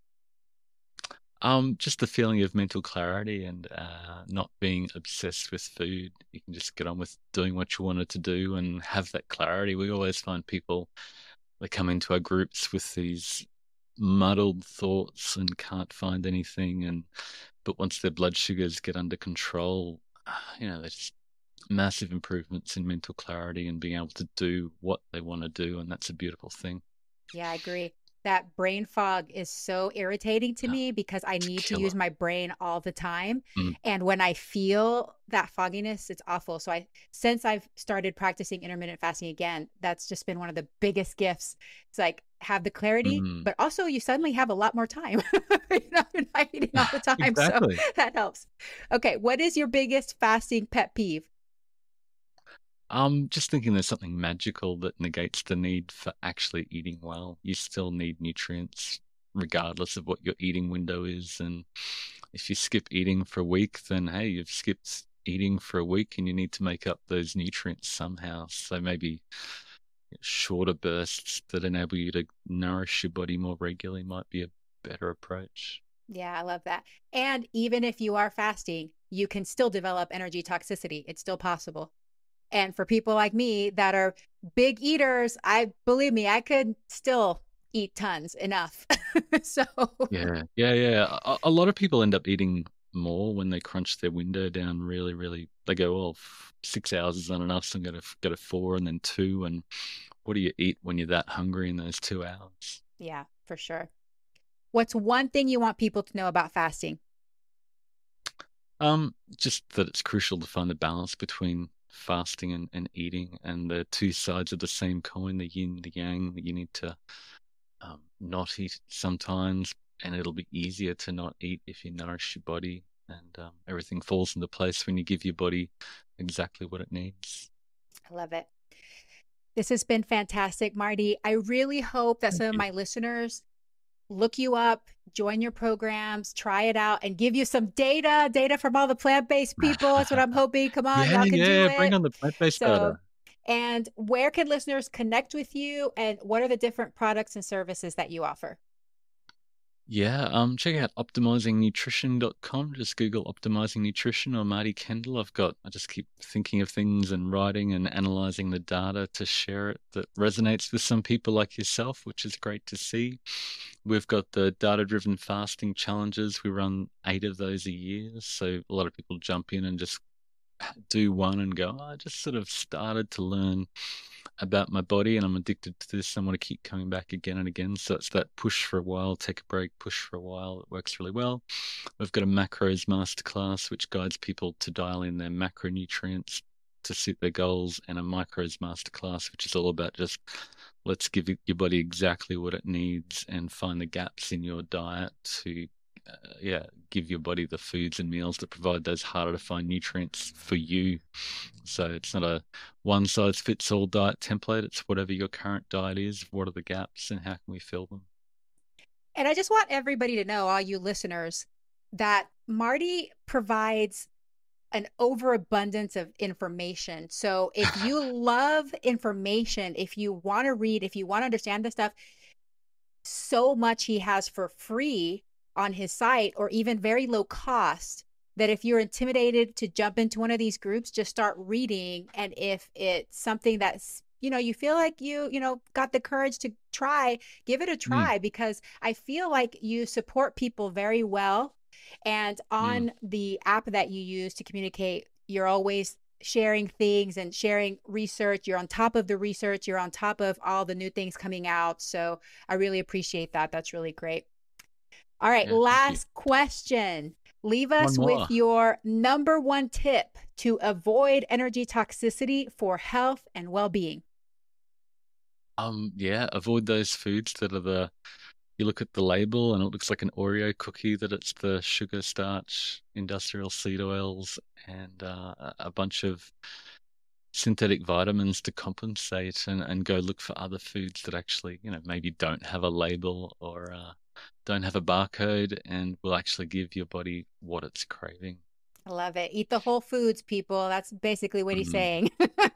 Um, just the feeling of mental clarity and uh, not being obsessed with food. You can just get on with doing what you wanted to do and have that clarity. We always find people that come into our groups with these muddled thoughts and can't find anything. And but once their blood sugars get under control, you know, there's massive improvements in mental clarity and being able to do what they want to do, and that's a beautiful thing. Yeah, I agree. That brain fog is so irritating to Oh, me because I it's a need to killer. use my brain all the time. Mm. And when I feel that fogginess, it's awful. So I, since I've started practicing intermittent fasting again, that's just been one of the biggest gifts. It's like have the clarity, Mm. but also you suddenly have a lot more time. You know, you're not eating all the time. So Exactly. that helps. Okay. What is your biggest fasting pet peeve? Um, just thinking there's something magical that negates the need for actually eating well. You still need nutrients regardless of what your eating window is. And if you skip eating for a week, then hey, you've skipped eating for a week and you need to make up those nutrients somehow. So maybe shorter bursts that enable you to nourish your body more regularly might be a better approach. Yeah, I love that. And even if you are fasting, you can still develop energy toxicity. It's still possible. And for people like me that are big eaters, I believe me, I could still eat tons enough. So, Yeah, yeah, yeah. A, a lot of people end up eating more when they crunch their window down really, really. They go, well, f- six hours is not enough, so I'm gonna f- go to four and then two. And what do you eat when you're that hungry in those two hours? yeah, for sure. What's one thing you want people to know about fasting? Um, just that it's crucial to find the balance between fasting and, and eating, and the two sides of the same coin, the yin, the yang. That you need to um, not eat sometimes, and it'll be easier to not eat if you nourish your body, and um, everything falls into place when you give your body exactly what it needs. I love it. This has been fantastic, Marty. I really hope that Thank some of you. my listeners look you up, join your programs, try it out, and give you some data, data from all the plant-based people. That's what I'm hoping. Come on, Yeah, y'all can do yeah, bring it. on the plant-based So, data. and where can listeners connect with you, and what are the different products and services that you offer? Yeah, um, check out optimizing nutrition dot com. Just Google optimizing nutrition or Marty Kendall. I've got, I just keep thinking of things and writing and analyzing the data to share it that resonates with some people like yourself, which is great to see. We've got the data-driven fasting challenges. We run eight of those a year. So a lot of people jump in and just do one and go, "Oh, I just sort of started to learn about my body and I'm addicted to this. I want to keep coming back again and again." So it's that push for a while, take a break, push for a while. It works really well. We've got a macros masterclass, which guides people to dial in their macronutrients to suit their goals, and a micros masterclass, which is all about just let's give your body exactly what it needs and find the gaps in your diet to uh, yeah, give your body the foods and meals that provide those harder to find nutrients for you. So it's not a one size fits all diet template. It's whatever your current diet is, what are the gaps and how can we fill them? And I just want everybody to know, all you listeners, that Marty provides an overabundance of information. So if you love information, if you want to read, if you want to understand this stuff, so much he has for free on his site or even very low cost that if you're intimidated to jump into one of these groups, just start reading. And if it's something that's, you know, you feel like you, you know, got the courage to try, give it a try, mm. because I feel like you support people very well. And on mm. the app that you use to communicate, you're always sharing things and sharing research. You're on top of the research. You're on top of all the new things coming out. So I really appreciate that. That's really great. All right. Yeah, last question. Leave us with your number one tip to avoid energy toxicity for health and well-being. Um, yeah, avoid those foods that are the, you look at the label and it looks like an Oreo cookie, that it's the sugar, starch, industrial seed oils, and uh, a bunch of synthetic vitamins to compensate, and, and go look for other foods that actually, you know, maybe don't have a label or uh, don't have a barcode and will actually give your body what it's craving. I love it. Eat the whole foods, people. That's basically what he's mm. saying.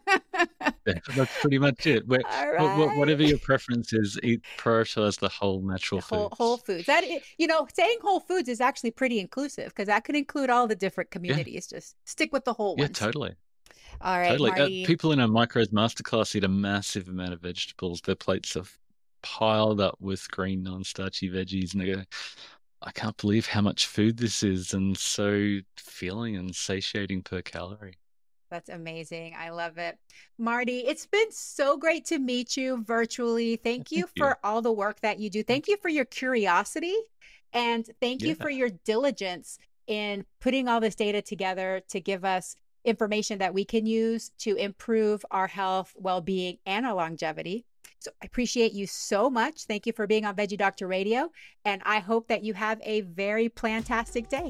That's pretty much it. Where, All right. Whatever your preference is, eat, prioritize the whole natural whole, foods. Whole foods. That, you know, saying whole foods is actually pretty inclusive, because that could include all the different communities. Yeah. Just stick with the whole yeah, ones. Yeah, totally. All right, totally. Marty. Uh, people in our Micros Masterclass eat a massive amount of vegetables. Their plates are piled up with green, non-starchy veggies, and they go, I can't believe how much food this is, and so filling and satiating per calorie. That's amazing. I love it. Marty, it's been so great to meet you virtually. Thank you thank for you. all the work that you do. Thank you for your curiosity, and thank you yeah. for your diligence in putting all this data together to give us information that we can use to improve our health, well-being, and our longevity. So I appreciate you so much. Thank you for being on Veggie Doctor Radio, and I hope that you have a very plantastic day.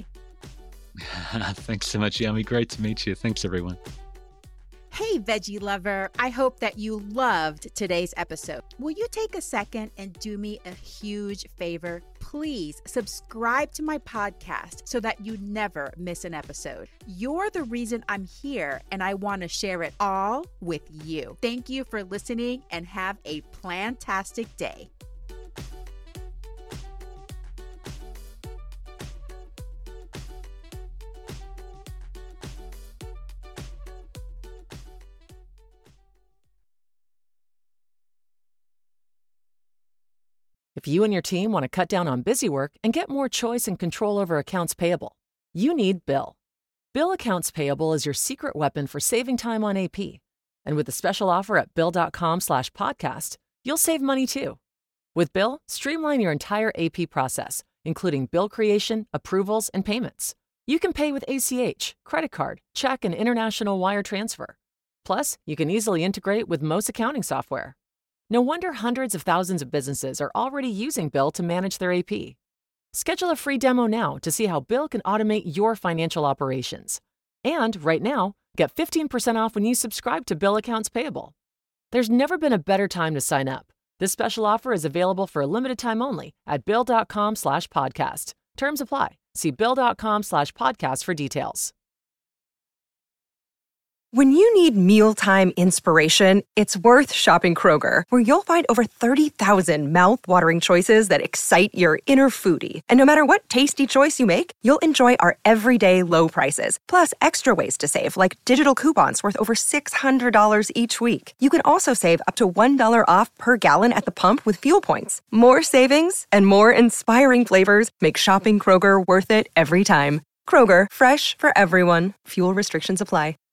Thanks so much, Yami. Great to meet you. Thanks, everyone. Hey, veggie lover. I hope that you loved today's episode. Will you take a second and do me a huge favor? Please subscribe to my podcast so that you never miss an episode. You're the reason I'm here, and I want to share it all with you. Thank you for listening, and have a plantastic day. If you and your team want to cut down on busy work and get more choice and control over accounts payable, you need Bill. Bill Accounts Payable is your secret weapon for saving time on A P. And with a special offer at bill.com slash podcast, you'll save money too. With Bill, streamline your entire A P process, including bill creation, approvals, and payments. You can pay with A C H, credit card, check, and international wire transfer. Plus, you can easily integrate with most accounting software. No wonder hundreds of thousands of businesses are already using Bill to manage their A P. Schedule a free demo now to see how Bill can automate your financial operations. And right now, get fifteen percent off when you subscribe to Bill Accounts Payable. There's never been a better time to sign up. This special offer is available for a limited time only at bill.com slash podcast. Terms apply. See bill.com slash podcast for details. When you need mealtime inspiration, it's worth shopping Kroger, where you'll find over thirty thousand mouth-watering choices that excite your inner foodie. And no matter what tasty choice you make, you'll enjoy our everyday low prices, plus extra ways to save, like digital coupons worth over six hundred dollars each week. You can also save up to one dollar off per gallon at the pump with fuel points. More savings and more inspiring flavors make shopping Kroger worth it every time. Kroger, fresh for everyone. Fuel restrictions apply.